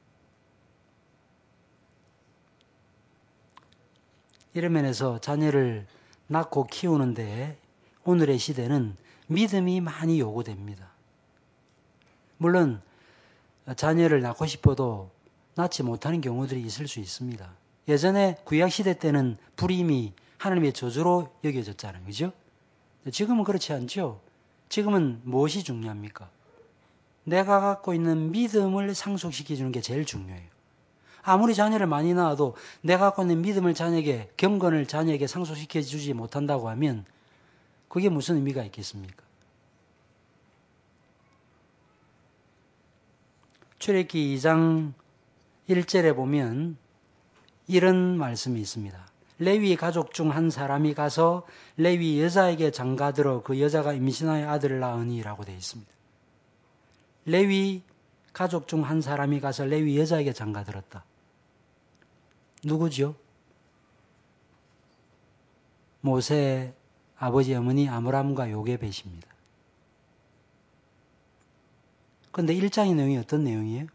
이런 면에서 자녀를 낳고 키우는데 오늘의 시대는 믿음이 많이 요구됩니다. 물론 자녀를 낳고 싶어도 낳지 못하는 경우들이 있을 수 있습니다. 예전에 구약시대 때는 불임이 하나님의 저주로 여겨졌잖아요. 그죠? 지금은 그렇지 않죠? 지금은 무엇이 중요합니까? 내가 갖고 있는 믿음을 상속시켜주는 게 제일 중요해요. 아무리 자녀를 많이 낳아도 내가 갖고 있는 믿음을 자녀에게, 경건을 자녀에게 상속시켜주지 못한다고 하면 그게 무슨 의미가 있겠습니까? 출애굽기 이 장 일 절에 보면 이런 말씀이 있습니다. 레위 가족 중 한 사람이 가서 레위 여자에게 장가들어 그 여자가 임신하여 아들을 낳으니라고 되어 있습니다. 레위 가족 중 한 사람이 가서 레위 여자에게 장가들었다. 누구죠? 모세의 아버지 어머니 아므람과 요게벳입니다. 그런데 일 장의 내용이 어떤 내용이에요?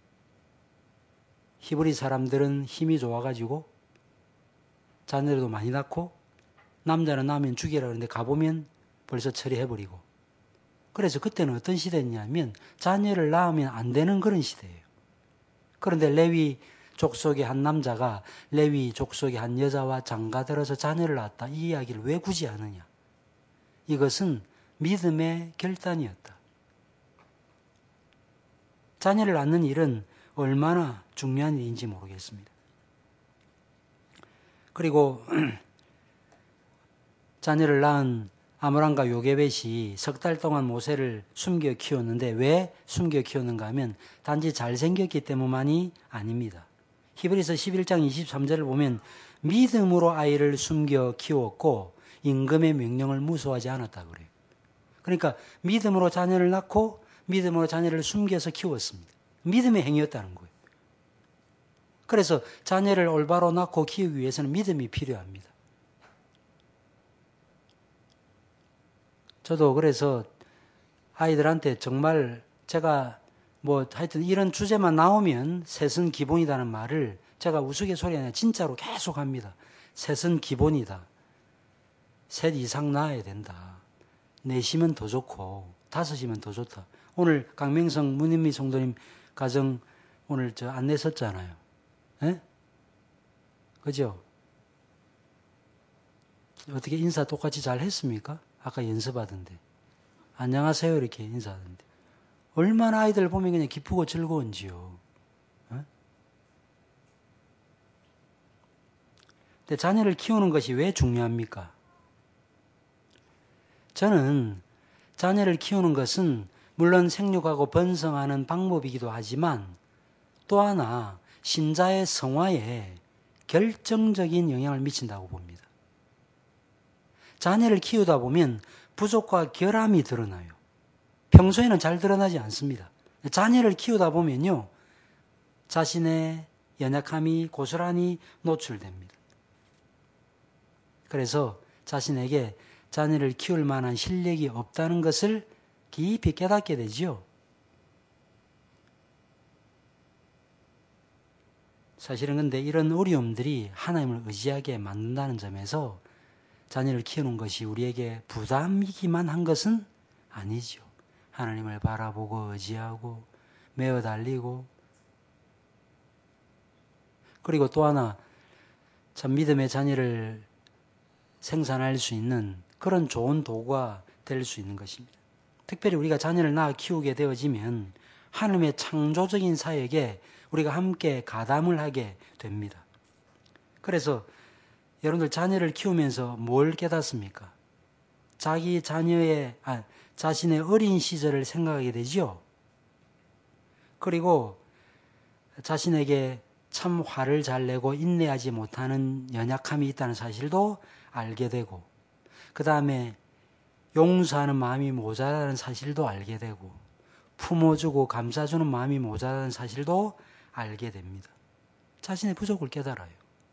히브리 사람들은 힘이 좋아가지고 자녀들도 많이 낳고 남자는 낳으면 죽이라 그러는데 가보면 벌써 처리해버리고, 그래서 그때는 어떤 시대였냐면 자녀를 낳으면 안 되는 그런 시대예요. 그런데 레위 족속의 한 남자가 레위 족속의 한 여자와 장가들어서 자녀를 낳았다. 이 이야기를 왜 굳이 하느냐? 이것은 믿음의 결단이었다. 자녀를 낳는 일은 얼마나 중요한 일인지 모르겠습니다. 그리고 자녀를 낳은 아므람과 요게벳이 석 달 동안 모세를 숨겨 키웠는데 왜 숨겨 키웠는가 하면 단지 잘생겼기 때문만이 아닙니다. 히브리서 십일 장 이십삼 절을 보면 믿음으로 아이를 숨겨 키웠고 임금의 명령을 무서워하지 않았다고 그래요. 그러니까 믿음으로 자녀를 낳고 믿음으로 자녀를 숨겨서 키웠습니다. 믿음의 행위였다는 거예요. 그래서 자녀를 올바로 낳고 키우기 위해서는 믿음이 필요합니다. 저도 그래서 아이들한테 정말 제가 뭐 하여튼 이런 주제만 나오면 셋은 기본이다는 말을 제가 우스갯소리 아니라 진짜로 계속 합니다. 셋은 기본이다. 셋 이상 낳아야 된다. 넷이면 더 좋고 다섯이면 더 좋다. 오늘 강명성 문인미 성도님 가정 오늘 저 안내 썼잖아요. 예? 그죠? 어떻게 인사 똑같이 잘 했습니까? 아까 연습하던데. 안녕하세요 이렇게 인사하던데. 얼마나 아이들 보면 그냥 기쁘고 즐거운지요. 예? 근데 자녀를 키우는 것이 왜 중요합니까? 저는 자녀를 키우는 것은 물론 생육하고 번성하는 방법이기도 하지만 또 하나 신자의 성화에 결정적인 영향을 미친다고 봅니다. 자녀를 키우다 보면 부족과 결함이 드러나요. 평소에는 잘 드러나지 않습니다. 자녀를 키우다 보면요, 자신의 연약함이 고스란히 노출됩니다. 그래서 자신에게 자녀를 키울 만한 실력이 없다는 것을 깊이 깨닫게 되죠. 사실은 근데 이런 어려움들이 하나님을 의지하게 만든다는 점에서 자녀를 키우는 것이 우리에게 부담이기만 한 것은 아니죠. 하나님을 바라보고 의지하고 매어 달리고, 그리고 또 하나 참 믿음의 자녀를 생산할 수 있는 그런 좋은 도구가 될 수 있는 것입니다. 특별히 우리가 자녀를 낳아 키우게 되어지면 하나님의 창조적인 사역에 우리가 함께 가담을 하게 됩니다. 그래서 여러분들 자녀를 키우면서 뭘 깨닫습니까? 자기 자녀의, 아, 자신의 어린 시절을 생각하게 되지요. 그리고 자신에게 참 화를 잘 내고 인내하지 못하는 연약함이 있다는 사실도 알게 되고, 그 다음에 용서하는 마음이 모자라는 사실도 알게 되고, 품어주고 감싸주는 마음이 모자라는 사실도 알게 됩니다. 자신의 부족을 깨달아요.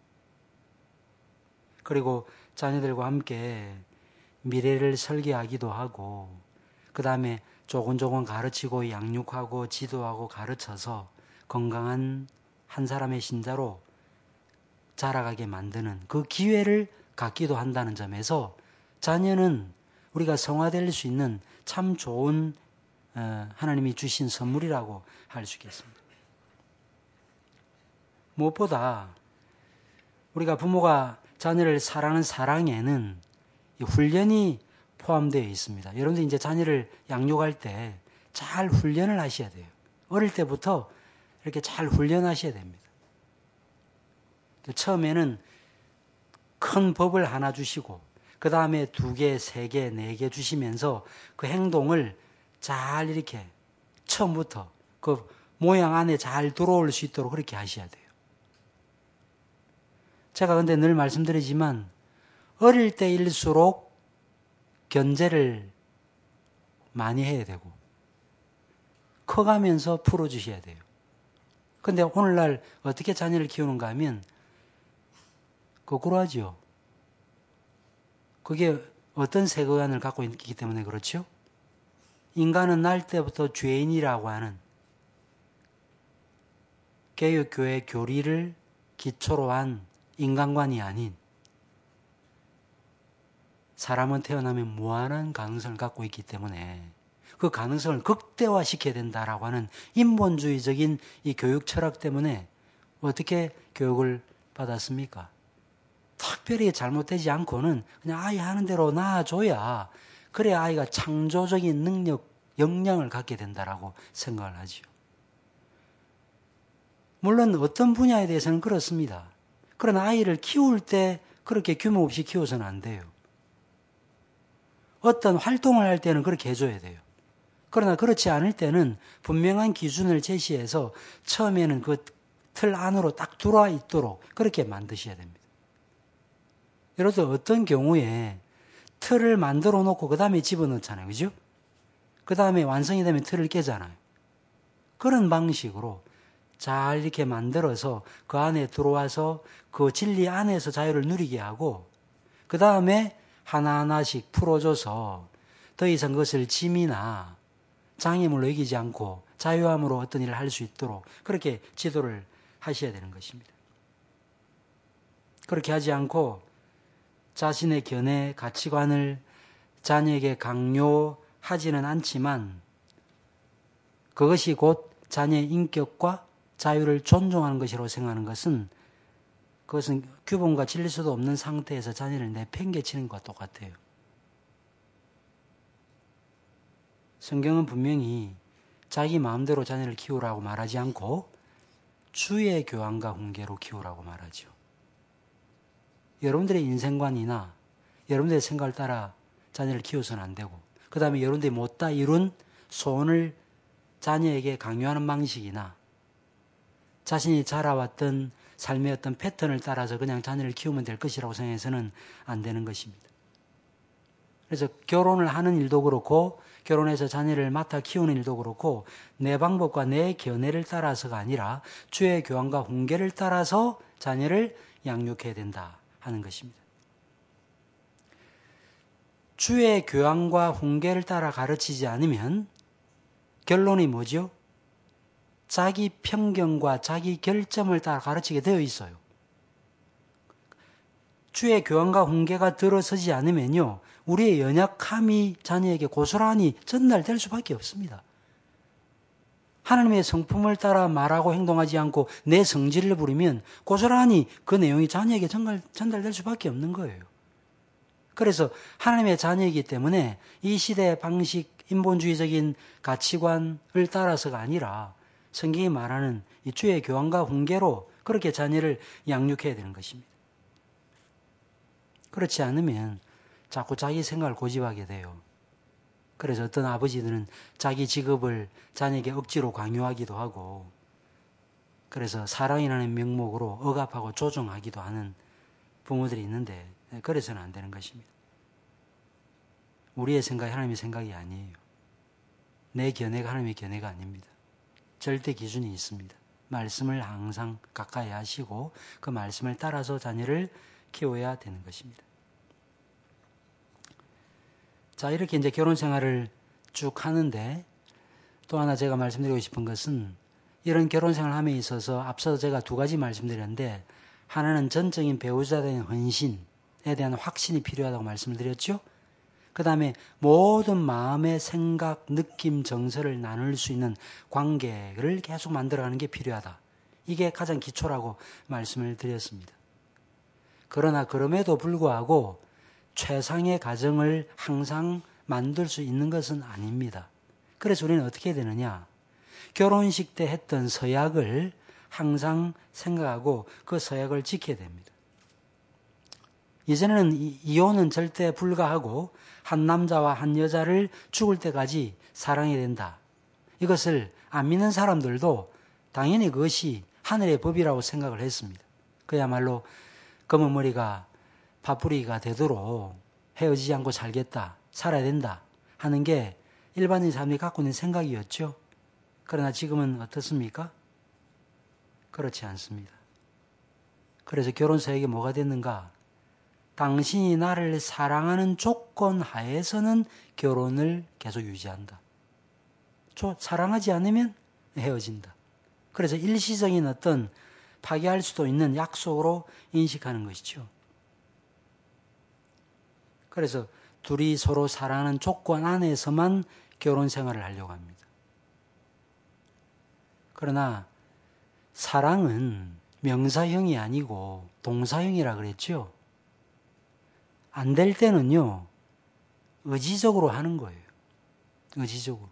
그리고 자녀들과 함께 미래를 설계하기도 하고, 그 다음에 조곤조곤 가르치고 양육하고 지도하고 가르쳐서 건강한 한 사람의 신자로 자라가게 만드는 그 기회를 갖기도 한다는 점에서 자녀는 우리가 성화될 수 있는 참 좋은 하나님이 주신 선물이라고 할 수 있겠습니다. 무엇보다 우리가 부모가 자녀를 사랑하는 사랑에는 훈련이 포함되어 있습니다. 여러분들 이제 자녀를 양육할 때 잘 훈련을 하셔야 돼요. 어릴 때부터 이렇게 잘 훈련하셔야 됩니다. 처음에는 큰 법을 하나 주시고, 그 다음에 두 개, 세 개, 네 개 주시면서 그 행동을 잘 이렇게 처음부터 그 모양 안에 잘 들어올 수 있도록 그렇게 하셔야 돼요. 제가 근데 늘 말씀드리지만 어릴 때일수록 견제를 많이 해야 되고 커가면서 풀어주셔야 돼요. 근데 오늘날 어떻게 자녀를 키우는가 하면 거꾸로 하죠. 그게 어떤 세계관을 갖고 있기 때문에 그렇죠? 인간은 날 때부터 죄인이라고 하는 개혁교회 교리를 기초로 한 인간관이 아닌, 사람은 태어나면 무한한 가능성을 갖고 있기 때문에 그 가능성을 극대화시켜야 된다라고 하는 인본주의적인 이 교육 철학 때문에 어떻게 교육을 받았습니까? 특별히 잘못되지 않고는 그냥 아이 하는 대로 낳아줘야 그래야 아이가 창조적인 능력, 역량을 갖게 된다라고 생각을 하죠. 물론 어떤 분야에 대해서는 그렇습니다. 그러나 아이를 키울 때 그렇게 규모 없이 키워서는 안 돼요. 어떤 활동을 할 때는 그렇게 해줘야 돼요. 그러나 그렇지 않을 때는 분명한 기준을 제시해서 처음에는 그 틀 안으로 딱 들어와 있도록 그렇게 만드셔야 됩니다. 예를 들어 어떤 경우에 틀을 만들어 놓고 그 다음에 집어넣잖아요. 그죠? 그 다음에 완성이 되면 틀을 깨잖아요. 그런 방식으로 잘 이렇게 만들어서 그 안에 들어와서 그 진리 안에서 자유를 누리게 하고, 그 다음에 하나하나씩 풀어줘서 더 이상 그것을 짐이나 장애물로 여기지 않고 자유함으로 어떤 일을 할 수 있도록 그렇게 지도를 하셔야 되는 것입니다. 그렇게 하지 않고 자신의 견해, 가치관을 자녀에게 강요하지는 않지만 그것이 곧 자녀의 인격과 자유를 존중하는 것이라고 생각하는 것은, 그것은 규범과 질서도 없는 상태에서 자녀를 내팽개치는 것과 똑같아요. 성경은 분명히 자기 마음대로 자녀를 키우라고 말하지 않고 주의 교환과 훈계로 키우라고 말하죠. 여러분들의 인생관이나 여러분들의 생각을 따라 자녀를 키워서는 안 되고, 그 다음에 여러분들이 못다 이룬 소원을 자녀에게 강요하는 방식이나 자신이 자라왔던 삶의 어떤 패턴을 따라서 그냥 자녀를 키우면 될 것이라고 생각해서는 안 되는 것입니다. 그래서 결혼을 하는 일도 그렇고 결혼해서 자녀를 맡아 키우는 일도 그렇고 내 방법과 내 견해를 따라서가 아니라 주의 교환과 훈계를 따라서 자녀를 양육해야 된다 하는 것입니다. 주의 교환과 훈계를 따라 가르치지 않으면 결론이 뭐죠? 자기 편견과 자기 결점을 따라 가르치게 되어 있어요. 주의 교환과 훈계가 들어서지 않으면요, 우리의 연약함이 자녀에게 고스란히 전달될 수밖에 없습니다. 하나님의 성품을 따라 말하고 행동하지 않고 내 성질을 부리면 고스란히 그 내용이 자녀에게 전달, 전달될 수밖에 없는 거예요. 그래서 하나님의 자녀이기 때문에 이 시대의 방식, 인본주의적인 가치관을 따라서가 아니라 성경이 말하는 이 주의 교환과 훈계로 그렇게 자녀를 양육해야 되는 것입니다. 그렇지 않으면 자꾸 자기 생각을 고집하게 돼요. 그래서 어떤 아버지들은 자기 직업을 자녀에게 억지로 강요하기도 하고, 그래서 사랑이라는 명목으로 억압하고 조종하기도 하는 부모들이 있는데, 그래서는 안 되는 것입니다. 우리의 생각이 하나님의 생각이 아니에요. 내 견해가 하나님의 견해가 아닙니다. 절대 기준이 있습니다. 말씀을 항상 가까이 하시고 그 말씀을 따라서 자녀를 키워야 되는 것입니다. 자, 이렇게 이제 결혼 생활을 쭉 하는데 또 하나 제가 말씀드리고 싶은 것은 이런 결혼 생활을 함에 있어서 앞서 제가 두 가지 말씀드렸는데, 하나는 전적인 배우자에 대한 헌신에 대한 확신이 필요하다고 말씀을 드렸죠. 그 다음에 모든 마음의 생각, 느낌, 정서를 나눌 수 있는 관계를 계속 만들어가는 게 필요하다. 이게 가장 기초라고 말씀을 드렸습니다. 그러나 그럼에도 불구하고 최상의 가정을 항상 만들 수 있는 것은 아닙니다. 그래서 우리는 어떻게 해야 되느냐? 결혼식 때 했던 서약을 항상 생각하고 그 서약을 지켜야 됩니다. 이제는 이혼은 절대 불가하고 한 남자와 한 여자를 죽을 때까지 사랑해야 된다. 이것을 안 믿는 사람들도 당연히 그것이 하늘의 법이라고 생각을 했습니다. 그야말로 검은 머리가 파뿌리가 되도록 헤어지지 않고 살겠다, 살아야 된다 하는 게 일반인 사람들이 갖고 있는 생각이었죠. 그러나 지금은 어떻습니까? 그렇지 않습니다. 그래서 결혼 서약이 뭐가 됐는가? 당신이 나를 사랑하는 조건 하에서는 결혼을 계속 유지한다. 사랑하지 않으면 헤어진다. 그래서 일시적인 어떤 파기할 수도 있는 약속으로 인식하는 것이죠. 그래서 둘이 서로 사랑하는 조건 안에서만 결혼 생활을 하려고 합니다. 그러나 사랑은 명사형이 아니고 동사형이라 그랬죠. 안 될 때는요, 의지적으로 하는 거예요. 의지적으로.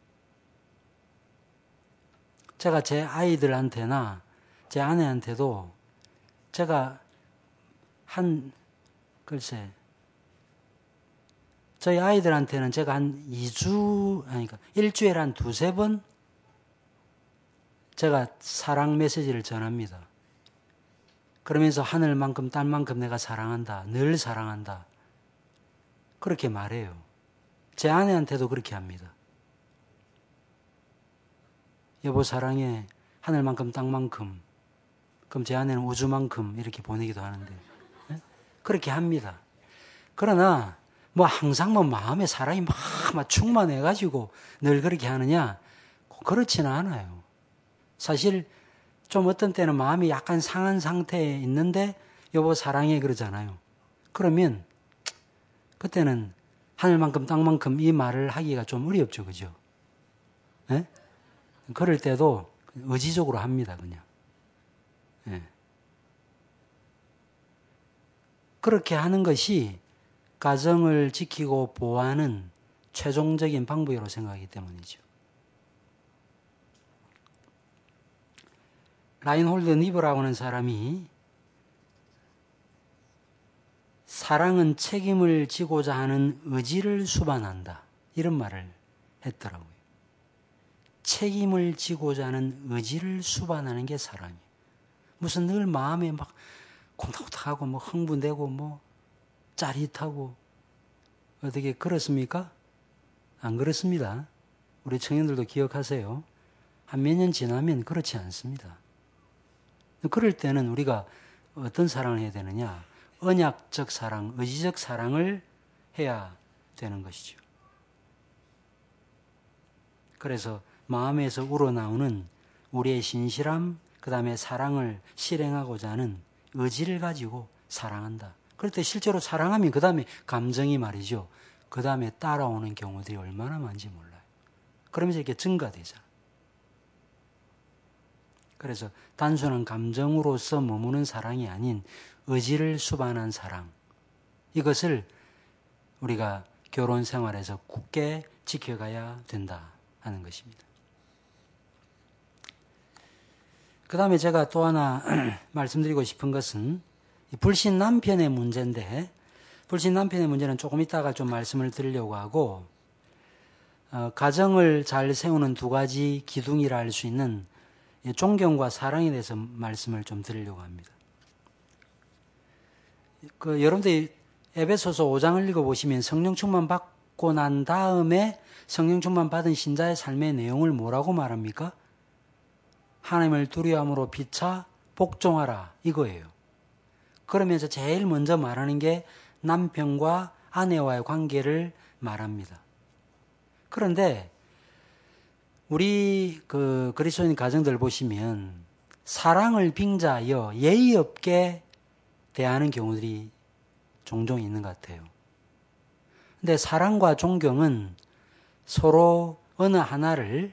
제가 제 아이들한테나 제 아내한테도 제가 한, 글쎄, 저희 아이들한테는 제가 한 이 주, 아니, 그러니까 일주일에 한 두세 번 제가 사랑 메시지를 전합니다. 그러면서 하늘만큼 땅만큼 내가 사랑한다. 늘 사랑한다. 그렇게 말해요. 제 아내한테도 그렇게 합니다. 여보 사랑해. 하늘만큼 땅만큼. 그럼 제 아내는 우주만큼 이렇게 보내기도 하는데. 네? 그렇게 합니다. 그러나 뭐 항상 뭐 마음에 사랑이 막, 막 충만해가지고 늘 그렇게 하느냐? 그렇지는 않아요. 사실 좀 어떤 때는 마음이 약간 상한 상태에 있는데 여보 사랑해 그러잖아요. 그러면 그때는 하늘만큼 땅만큼 이 말을 하기가 좀 어렵죠. 그죠? 네? 그럴 때도 의지적으로 합니다. 그냥. 네. 그렇게 하는 것이 가정을 지키고 보호하는 최종적인 방법이라고 생각하기 때문이죠. 라인홀드 니버라고 하는 사람이 사랑은 책임을 지고자 하는 의지를 수반한다. 이런 말을 했더라고요. 책임을 지고자 하는 의지를 수반하는 게 사랑이에요. 무슨 늘 마음에 막 콩닥콩닥하고 뭐 흥분되고 뭐 짜릿하고 어떻게 그렇습니까? 안 그렇습니다. 우리 청년들도 기억하세요. 한 몇 년 지나면 그렇지 않습니다. 그럴 때는 우리가 어떤 사랑을 해야 되느냐? 언약적 사랑, 의지적 사랑을 해야 되는 것이죠. 그래서 마음에서 우러나오는 우리의 신실함, 그 다음에 사랑을 실행하고자 하는 의지를 가지고 사랑한다. 그럴 때 실제로 사랑하면 그 다음에 감정이 말이죠. 그 다음에 따라오는 경우들이 얼마나 많은지 몰라요. 그러면서 이렇게 증가되잖아. 그래서 단순한 감정으로서 머무는 사랑이 아닌 의지를 수반한 사랑. 이것을 우리가 결혼 생활에서 굳게 지켜가야 된다 하는 것입니다. 그 다음에 제가 또 하나 말씀드리고 싶은 것은 불신 남편의 문제인데, 불신 남편의 문제는 조금 이따가 좀 말씀을 드리려고 하고, 어, 가정을 잘 세우는 두 가지 기둥이라 할 수 있는 존경과 사랑에 대해서 말씀을 좀 드리려고 합니다. 그 여러분들이 에베소서 오 장을 읽어보시면 성령 충만 받고 난 다음에 성령 충만 받은 신자의 삶의 내용을 뭐라고 말합니까? 하나님을 두려움으로 피차 복종하라 이거예요. 그러면서 제일 먼저 말하는 게 남편과 아내와의 관계를 말합니다. 그런데 우리 그 그리스도인 가정들 보시면 사랑을 빙자하여 예의 없게 대하는 경우들이 종종 있는 것 같아요. 근데 사랑과 존경은 서로 어느 하나를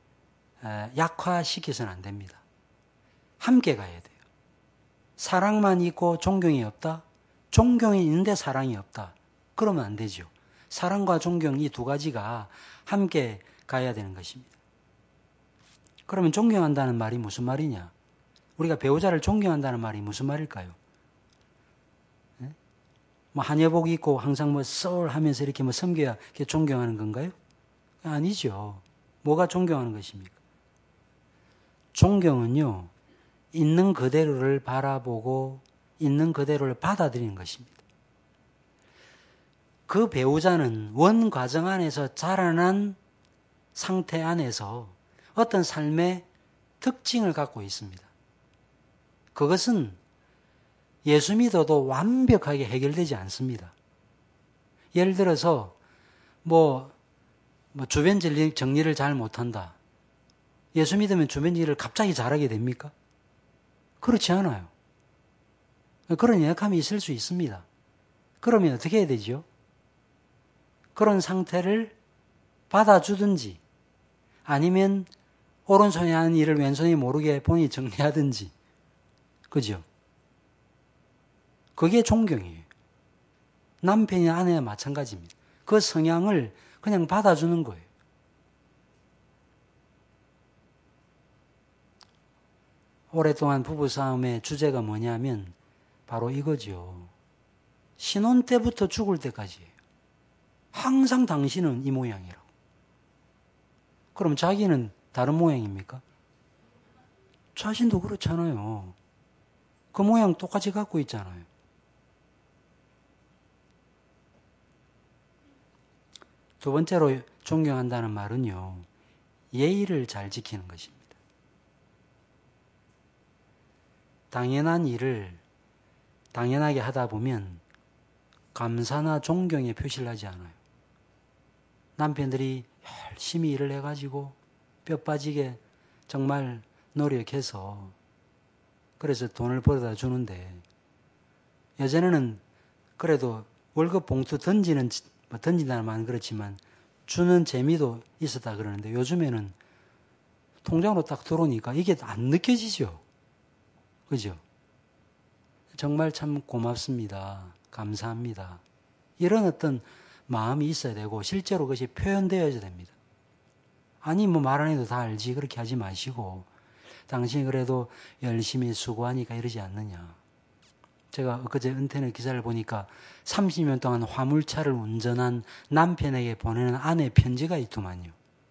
약화시켜서는 안 됩니다. 함께 가야 돼요. 사랑만 있고 존경이 없다? 존경이 있는데 사랑이 없다? 그러면 안 되죠. 사랑과 존경 이 두 가지가 함께 가야 되는 것입니다. 그러면 존경한다는 말이 무슨 말이냐? 우리가 배우자를 존경한다는 말이 무슨 말일까요? 네? 뭐 한여복 입고 항상 뭐 썰 하면서 이렇게 뭐 섬겨야 이렇게 존경하는 건가요? 아니죠. 뭐가 존경하는 것입니까? 존경은요, 있는 그대로를 바라보고 있는 그대로를 받아들이는 것입니다. 그 배우자는 원 과정 안에서 자라난 상태 안에서 어떤 삶의 특징을 갖고 있습니다. 그것은 예수 믿어도 완벽하게 해결되지 않습니다. 예를 들어서 뭐, 뭐 주변 정리를 잘 못한다. 예수 믿으면 주변 일을 갑자기 잘하게 됩니까? 그렇지 않아요. 그런 연약함이 있을 수 있습니다. 그러면 어떻게 해야 되죠? 그런 상태를 받아주든지 아니면 오른손이 하는 일을 왼손이 모르게 본인이 정리하든지, 그죠? 그게 존경이에요. 남편이나 아내와 마찬가지입니다. 그 성향을 그냥 받아주는 거예요. 오랫동안 부부싸움의 주제가 뭐냐면 바로 이거죠. 신혼 때부터 죽을 때까지예요. 항상 당신은 이 모양이라고. 그럼 자기는 다른 모양입니까? 자신도 그렇잖아요. 그 모양 똑같이 갖고 있잖아요. 두 번째로 존경한다는 말은요, 예의를 잘 지키는 것입니다. 당연한 일을 당연하게 하다 보면 감사나 존경의 표시를 하지 않아요. 남편들이 열심히 일을 해가지고 뼈 빠지게 정말 노력해서 그래서 돈을 벌어다 주는데, 예전에는 그래도 월급 봉투 던지는, 뭐 던진다는 말은 그렇지만 주는 재미도 있었다 그러는데 요즘에는 통장으로 딱 들어오니까 이게 안 느껴지죠. 그죠? 정말 참 고맙습니다. 감사합니다. 이런 어떤 마음이 있어야 되고 실제로 그것이 표현되어야 됩니다. 아니 뭐 말 안 해도 다 알지 그렇게 하지 마시고 당신이 그래도 열심히 수고하니까 이러지 않느냐. 제가 엊그제 인터넷 기사를 보니까 삼십 년 동안 화물차를 운전한 남편에게 보내는 아내 편지가 있더만요.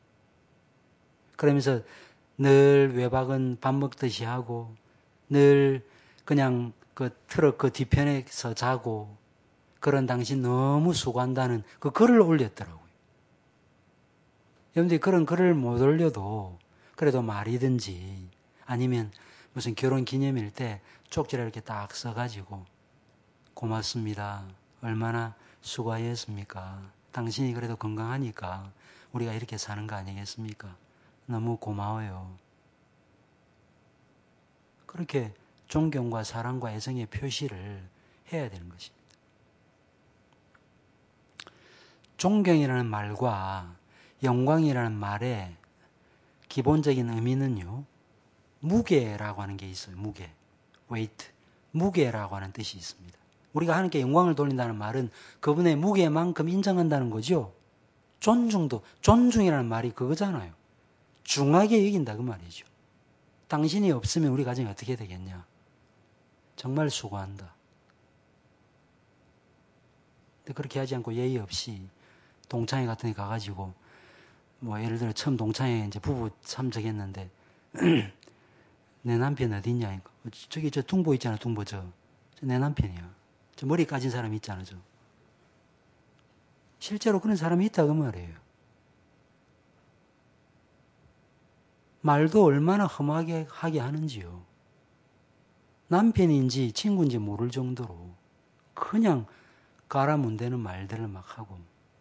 그러면서 늘 외박은 밥 먹듯이 하고 늘 그냥 그 트럭 그 뒤편에서 자고 그런 당신 너무 수고한다는 그 글을 올렸더라고요. 여러분들이 그런 글을 못 올려도 그래도 말이든지 아니면 무슨 결혼 기념일 때 쪽지를 이렇게 딱 써가지고 고맙습니다. 얼마나 수고하셨습니까? 당신이 그래도 건강하니까 우리가 이렇게 사는 거 아니겠습니까? 너무 고마워요. 그렇게 존경과 사랑과 애정의 표시를 해야 되는 것입니다. 존경이라는 말과 영광이라는 말의 기본적인 의미는요, 무게라고 하는 게 있어요. 무게, weight, 무게라고 하는 뜻이 있습니다. 우리가 하나님께 영광을 돌린다는 말은 그분의 무게만큼 인정한다는 거죠. 존중도, 존중이라는 말이 그거잖아요. 중하게 여긴다 그 말이죠. 당신이 없으면 우리 가정이 어떻게 되겠냐. 정말 수고한다. 근데 그렇게 하지 않고 예의 없이 동창회 같은 데 가가지고 뭐 예를 들어 처음 동창회 이제 부부 참석했는데 내 남편 어딨냐. 저기 저 둥보 있잖아, 둥보 저. 저 내 남편이야. 저 머리 까진 사람 있잖아, 저. 실제로 그런 사람이 있다 그 말이에요. 말도 얼마나 험하게 하게 하는지요. 남편인지 친구인지 모를 정도로 그냥 가라문대는 말들을 막 하고.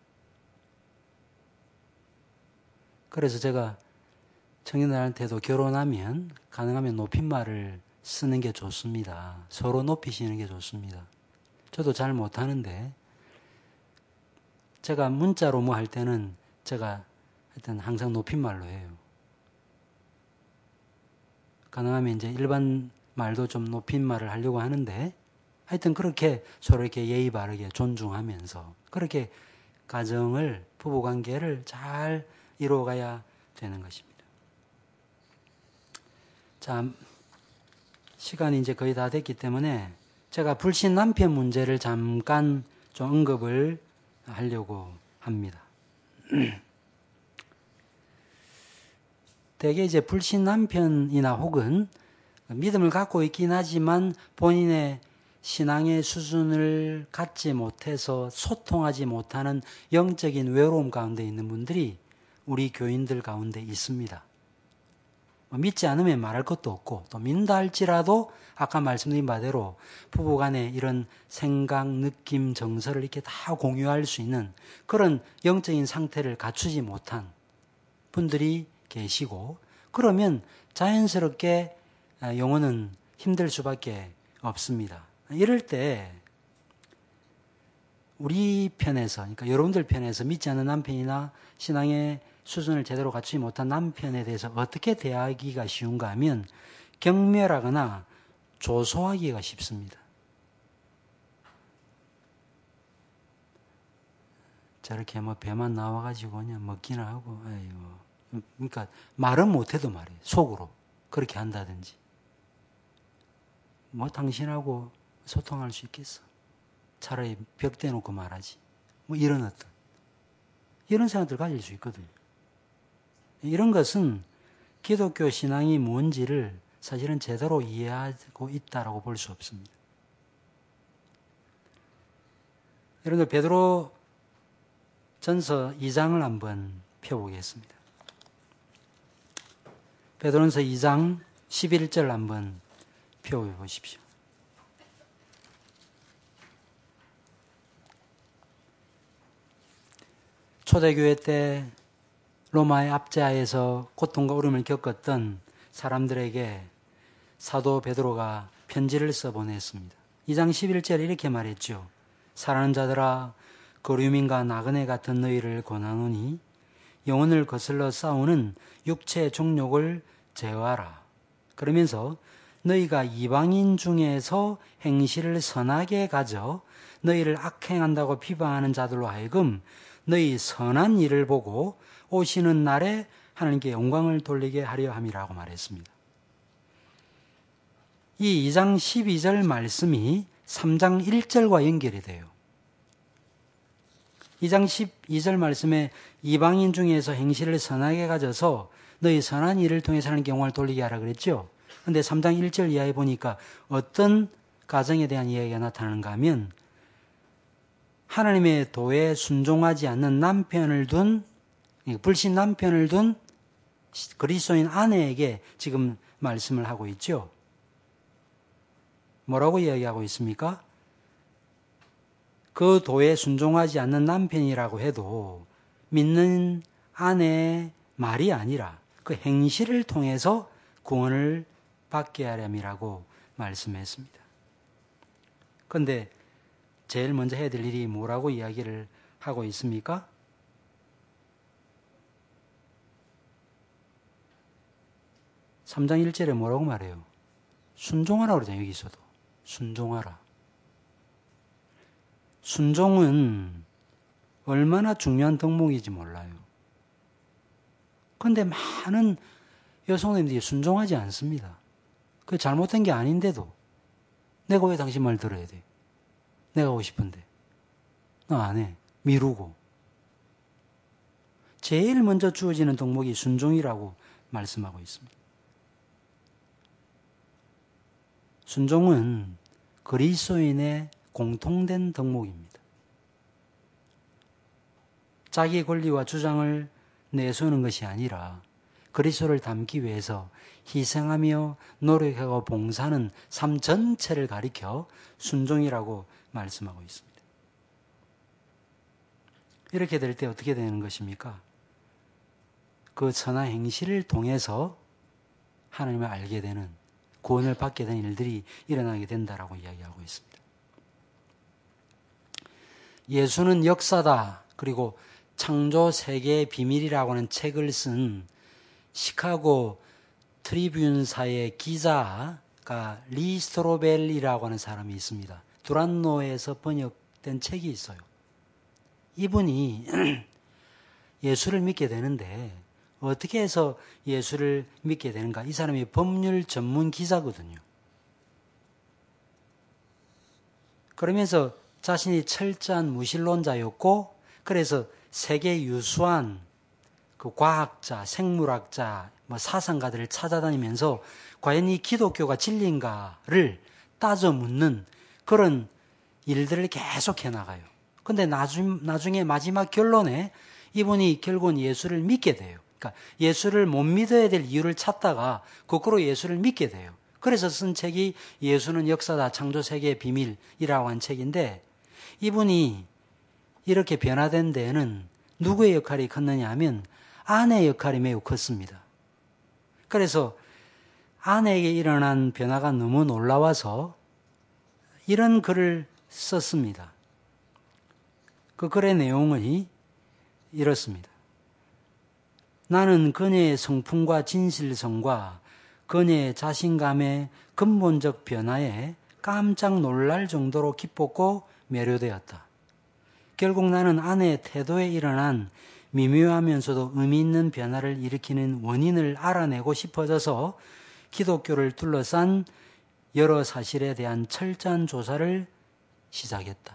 그래서 제가 청년들한테도 결혼하면 가능하면 높임말을 쓰는 게 좋습니다. 서로 높이시는 게 좋습니다. 저도 잘 못하는데 제가 문자로 뭐 할 때는 제가 하여튼 항상 높임말로 해요. 가능하면 이제 일반 말도 좀 높임말을 하려고 하는데 하여튼 그렇게 서로 이렇게 예의 바르게 존중하면서 그렇게 가정을, 부부관계를 잘 이루어가야 되는 것입니다. 자, 시간이 이제 거의 다 됐기 때문에 제가 불신 남편 문제를 잠깐 좀 언급을 하려고 합니다. 대개 이제 불신 남편이나 혹은 믿음을 갖고 있긴 하지만 본인의 신앙의 수준을 갖지 못해서 소통하지 못하는 영적인 외로움 가운데 있는 분들이 우리 교인들 가운데 있습니다. 믿지 않으면 말할 것도 없고 또 믿는다 할지라도 아까 말씀드린 바대로 부부간에 이런 생각, 느낌, 정서를 이렇게 다 공유할 수 있는 그런 영적인 상태를 갖추지 못한 분들이 계시고 그러면 자연스럽게 영혼은 힘들 수밖에 없습니다. 이럴 때 우리 편에서, 그러니까 여러분들 편에서 믿지 않는 남편이나 신앙의 수준을 제대로 갖추지 못한 남편에 대해서 어떻게 대하기가 쉬운가 하면 경멸하거나 조소하기가 쉽습니다. 저렇게 뭐 배만 나와가지고 그냥 먹기나 하고, 아이고. 그러니까 말은 못해도 말이에요. 속으로 그렇게 한다든지. 뭐 당신하고 소통할 수 있겠어. 차라리 벽 대놓고 말하지. 뭐 이런 어떤 이런 생각들 가질 수 있거든요. 이런 것은 기독교 신앙이 뭔지를 사실은 제대로 이해하고 있다라고 볼 수 없습니다. 여러분들 베드로 전서 이 장을 한번 펴보겠습니다. 베드로전서 이 장 십일 절 한번 펴보십시오. 초대교회 때 로마의 압제하에서 고통과 어려움을 겪었던 사람들에게 사도 베드로가 편지를 써보냈습니다. 이 장 십일 절에 이렇게 말했죠. 사랑하는 자들아, 거류민과 나그네 같은 너희를 권하노니 영혼을 거슬러 싸우는 육체의 종욕을 제어하라. 그러면서 너희가 이방인 중에서 행실을 선하게 가져 너희를 악행한다고 비방하는 자들로 하여금 너희 선한 일을 보고 오시는 날에 하나님께 영광을 돌리게 하려 함이라고 말했습니다. 이 이 장 십이 절 말씀이 삼 장 일 절과 연결이 돼요. 이 장 십이 절 말씀에 이방인 중에서 행실을 선하게 가져서 너희 선한 일을 통해서 하나님께 영광을 돌리게 하라 그랬죠. 그런데 삼 장 일 절 이하에 보니까 어떤 가정에 대한 이야기가 나타나는가 하면 하나님의 도에 순종하지 않는 남편을 둔, 불신 남편을 둔 그리스도인 아내에게 지금 말씀을 하고 있죠. 뭐라고 이야기하고 있습니까? 그 도에 순종하지 않는 남편이라고 해도 믿는 아내의 말이 아니라 그 행실을 통해서 구원을 받게 하렴이라고 말씀했습니다. 그런데 제일 먼저 해야 될 일이 뭐라고 이야기를 하고 있습니까? 삼 장 일 절에 뭐라고 말해요? 순종하라 그러잖아요. 여기서도. 순종하라. 순종은 얼마나 중요한 덕목인지 몰라요. 그런데 많은 여성님들이 순종하지 않습니다. 그게 잘못된 게 아닌데도 내가 왜 당신 말 들어야 돼? 내가 하고 싶은데. 나 안 해. 미루고. 제일 먼저 주어지는 덕목이 순종이라고 말씀하고 있습니다. 순종은 그리스도인의 공통된 덕목입니다. 자기의 권리와 주장을 내세우는 것이 아니라 그리스도를 닮기 위해서 희생하며 노력하고 봉사하는 삶 전체를 가리켜 순종이라고 말씀하고 있습니다. 이렇게 될 때 어떻게 되는 것입니까? 그 선한 행실을 통해서 하나님을 알게 되는, 구원을 받게 되는 일들이 일어나게 된다라고 이야기하고 있습니다. 예수는 역사다, 그리고 창조 세계의 비밀이라고 하는 책을 쓴 시카고 트리뷴사의 기자가 리 스트로벨이라고 하는 사람이 있습니다. 두란노에서 번역된 책이 있어요. 이분이 예수를 믿게 되는데 어떻게 해서 예수를 믿게 되는가? 이 사람이 법률 전문 기자거든요. 그러면서 자신이 철저한 무신론자였고, 그래서 세계 유수한 그 과학자, 생물학자, 뭐 사상가들을 찾아다니면서 과연 이 기독교가 진리인가를 따져 묻는 그런 일들을 계속 해나가요. 근데 나중, 나중에 마지막 결론에 이분이 결국은 예수를 믿게 돼요. 그러니까 예수를 못 믿어야 될 이유를 찾다가 거꾸로 예수를 믿게 돼요. 그래서 쓴 책이 예수는 역사다, 창조세계의 비밀이라고 한 책인데, 이분이 이렇게 변화된 데에는 누구의 역할이 컸느냐 하면 아내의 역할이 매우 컸습니다. 그래서 아내에게 일어난 변화가 너무 놀라워서 이런 글을 썼습니다. 그 글의 내용이 이렇습니다. 나는 그녀의 성품과 진실성과 그녀의 자신감의 근본적 변화에 깜짝 놀랄 정도로 기뻤고 매료되었다. 결국 나는 아내의 태도에 일어난 미묘하면서도 의미 있는 변화를 일으키는 원인을 알아내고 싶어져서 기독교를 둘러싼 여러 사실에 대한 철저한 조사를 시작했다.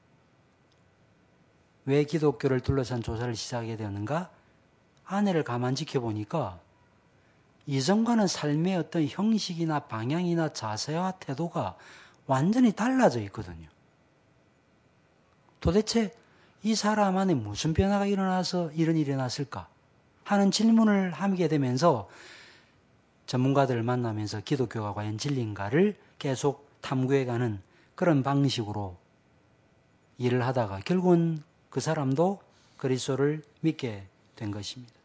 왜 기독교를 둘러싼 조사를 시작하게 되었는가? 아내를 가만 지켜보니까 이전과는 삶의 어떤 형식이나 방향이나 자세와 태도가 완전히 달라져 있거든요. 도대체 이 사람 안에 무슨 변화가 일어나서 이런 일이 일어났을까 하는 질문을 하게 되면서 전문가들을 만나면서 기독교가 과연 진리인가를 계속 탐구해가는 그런 방식으로 일을 하다가 결국은 그 사람도 그리스도를 믿게 된 것입니다.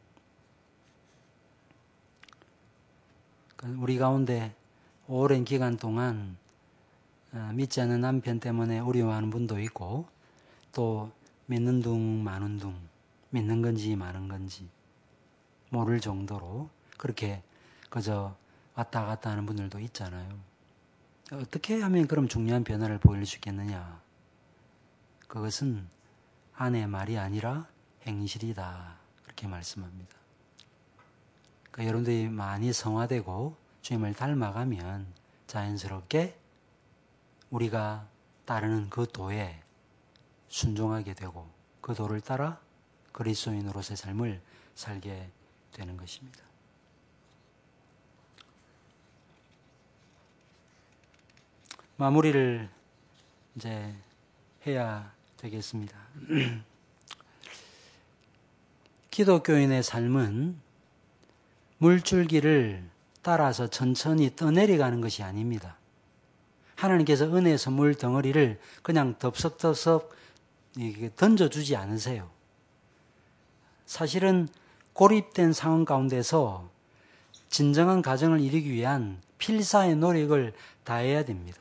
우리 가운데 오랜 기간 동안 믿지 않는 남편 때문에 어려워하는 분도 있고, 또 믿는 둥 마는 둥, 믿는 건지 마는 건지 모를 정도로 그렇게 그저 왔다 갔다 하는 분들도 있잖아요. 어떻게 하면 그럼 중요한 변화를 보일 수 있겠느냐? 그것은 아내의 말이 아니라 행실이다, 그렇게 말씀합니다. 그러니까 여러분들이 많이 성화되고 주님을 닮아가면 자연스럽게 우리가 따르는 그 도에 순종하게 되고 그 도를 따라 그리스도인으로서의 삶을 살게 되는 것입니다. 마무리를 이제 해야 되겠습니다. 기독교인의 삶은 물줄기를 따라서 천천히 떠내려가는 것이 아닙니다. 하나님께서 은혜의 선물 덩어리를 그냥 덥석덥석 던져주지 않으세요. 사실은 고립된 상황 가운데서 진정한 가정을 이루기 위한 필사의 노력을 다해야 됩니다.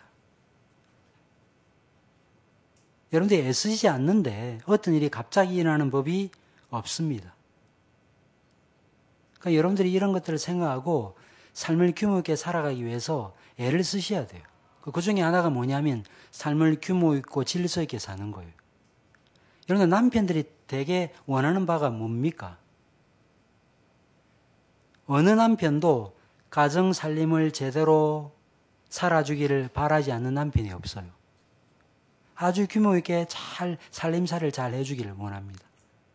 여러분들이 애쓰지 않는데 어떤 일이 갑자기 일어나는 법이 없습니다. 그러니까 여러분들이 이런 것들을 생각하고 삶을 규모 있게 살아가기 위해서 애를 쓰셔야 돼요. 그 중에 하나가 뭐냐면 삶을 규모 있고 질서 있게 사는 거예요. 여러분, 남편들이 되게 원하는 바가 뭡니까? 어느 남편도 가정 살림을 제대로 살아주기를 바라지 않는 남편이 없어요. 아주 규모 있게 잘 살림살이를 잘 해주기를 원합니다.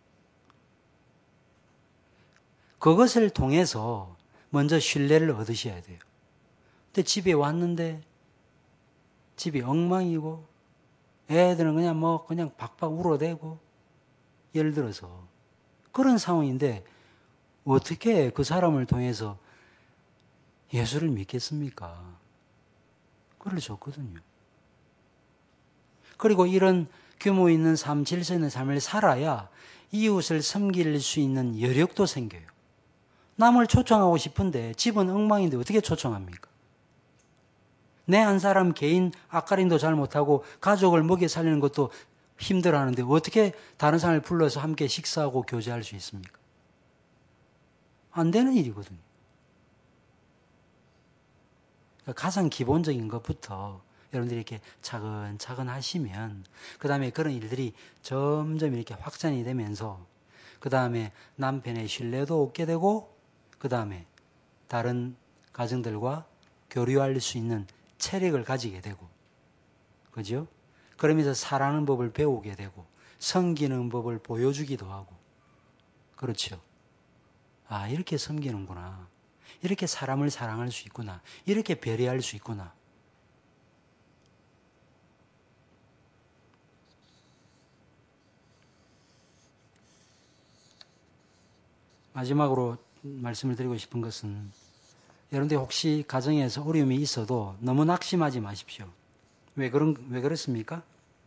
그것을 통해서 먼저 신뢰를 얻으셔야 돼요. 근데 집에 왔는데 집이 엉망이고 애들은 그냥 뭐 그냥 박박 울어대고, 예를 들어서 그런 상황인데 어떻게 그 사람을 통해서 예수를 믿겠습니까? 그럴 수 없거든요. 그리고 이런 규모 있는 삶, 질서 있는 삶을 살아야 이웃을 섬길 수 있는 여력도 생겨요. 남을 초청하고 싶은데 집은 엉망인데 어떻게 초청합니까? 내 한 사람 개인 앞가림도 잘 못하고 가족을 먹여 살리는 것도 힘들어하는데 어떻게 다른 사람을 불러서 함께 식사하고 교제할 수 있습니까? 안 되는 일이거든요. 가장 기본적인 것부터 여러분들이 이렇게 차근차근 하시면 그 다음에 그런 일들이 점점 이렇게 확산이 되면서 그 다음에 남편의 신뢰도 얻게 되고 그 다음에 다른 가정들과 교류할 수 있는 체력을 가지게 되고, 그죠? 그러면서 사랑하는 법을 배우게 되고 섬기는 법을 보여주기도 하고, 그렇죠? 아, 이렇게 섬기는구나. 이렇게 사람을 사랑할 수 있구나. 이렇게 배려할 수 있구나. 마지막으로 말씀을 드리고 싶은 것은, 여러분들 혹시 가정에서 어려움이 있어도 너무 낙심하지 마십시오. 왜 그런, 왜 그렇습니까?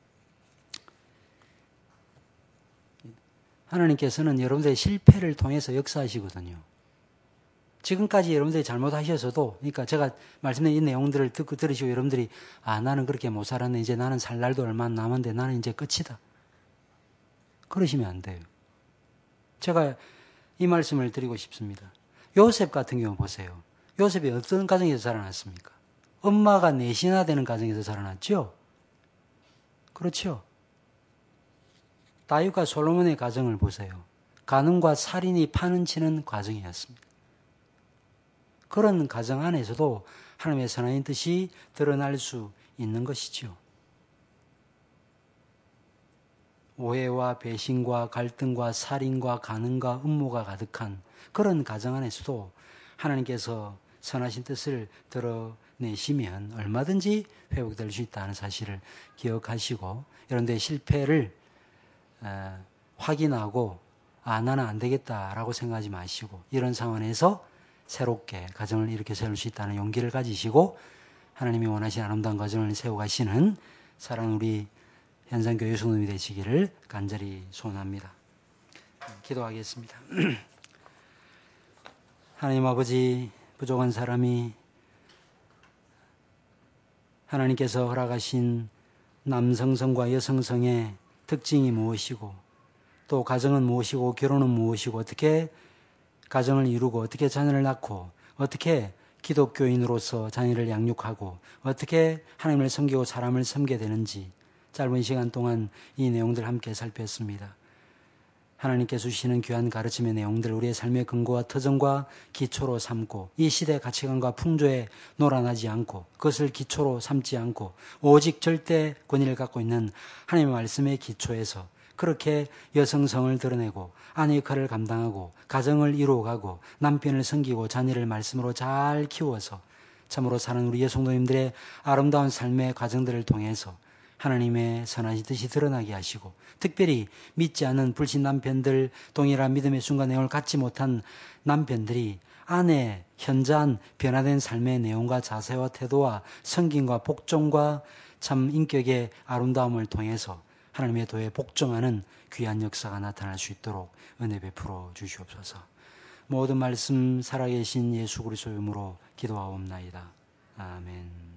하나님께서는 여러분들의 실패를 통해서 역사하시거든요. 지금까지 여러분들이 잘못하셔서도, 그러니까 제가 말씀드린 이 내용들을 듣고 들으시고 여러분들이 아, 나는 그렇게 못 살았네. 이제 나는 살 날도 얼마 안 남았는데 나는 이제 끝이다. 그러시면 안 돼요. 제가 이 말씀을 드리고 싶습니다. 요셉 같은 경우 보세요. 요셉이 어떤 가정에서 자라났습니까? 엄마가 넷이나 되는 가정에서 자라났죠? 그렇죠? 다윗과 솔로몬의 가정을 보세요. 간음과 살인이 파는 치는 과정이었습니다. 그런 가정 안에서도 하나님의 선한 뜻이 드러날 수 있는 것이죠. 오해와 배신과 갈등과 살인과 간음과 음모가 가득한 그런 가정 안에서도 하나님께서 선하신 뜻을 드러내시면 얼마든지 회복될 수 있다는 사실을 기억하시고, 여러분들의 실패를 어, 확인하고 아, 나는 안 되겠다라고 생각하지 마시고 이런 상황에서 새롭게 가정을 이렇게 세울 수 있다는 용기를 가지시고 하나님이 원하시는 아름다운 가정을 세워가시는 사랑하는 우리 현상교회 성도님이 되시기를 간절히 소원합니다. 기도하겠습니다. 하나님 아버지, 부족한 사람이 하나님께서 허락하신 남성성과 여성성의 특징이 무엇이고 또 가정은 무엇이고 결혼은 무엇이고 어떻게 가정을 이루고 어떻게 자녀를 낳고 어떻게 기독교인으로서 자녀를 양육하고 어떻게 하나님을 섬기고 사람을 섬기게 되는지 짧은 시간 동안 이 내용들을 함께 살폈습니다. 하나님께서 주시는 귀한 가르침의 내용들 우리의 삶의 근거와 터전과 기초로 삼고 이 시대의 가치관과 풍조에 놀아나지 않고 그것을 기초로 삼지 않고 오직 절대 권위를 갖고 있는 하나님의 말씀의 기초에서 그렇게 여성성을 드러내고 아내 역할을 감당하고 가정을 이루어가고 남편을 섬기고 자녀를 말씀으로 잘 키워서 참으로 사는 우리 여성도님들의 아름다운 삶의 과정들을 통해서 하나님의 선하신 뜻이 드러나게 하시고 특별히 믿지 않은 불신 남편들, 동일한 믿음의 순간 내용을 갖지 못한 남편들이 아내 현저한 변화된 삶의 내용과 자세와 태도와 성김과 복종과 참 인격의 아름다움을 통해서 하나님의 도에 복종하는 귀한 역사가 나타날 수 있도록 은혜 베풀어 주시옵소서. 모든 말씀 살아계신 예수 그리스도의 이름으로 기도하옵나이다. 아멘.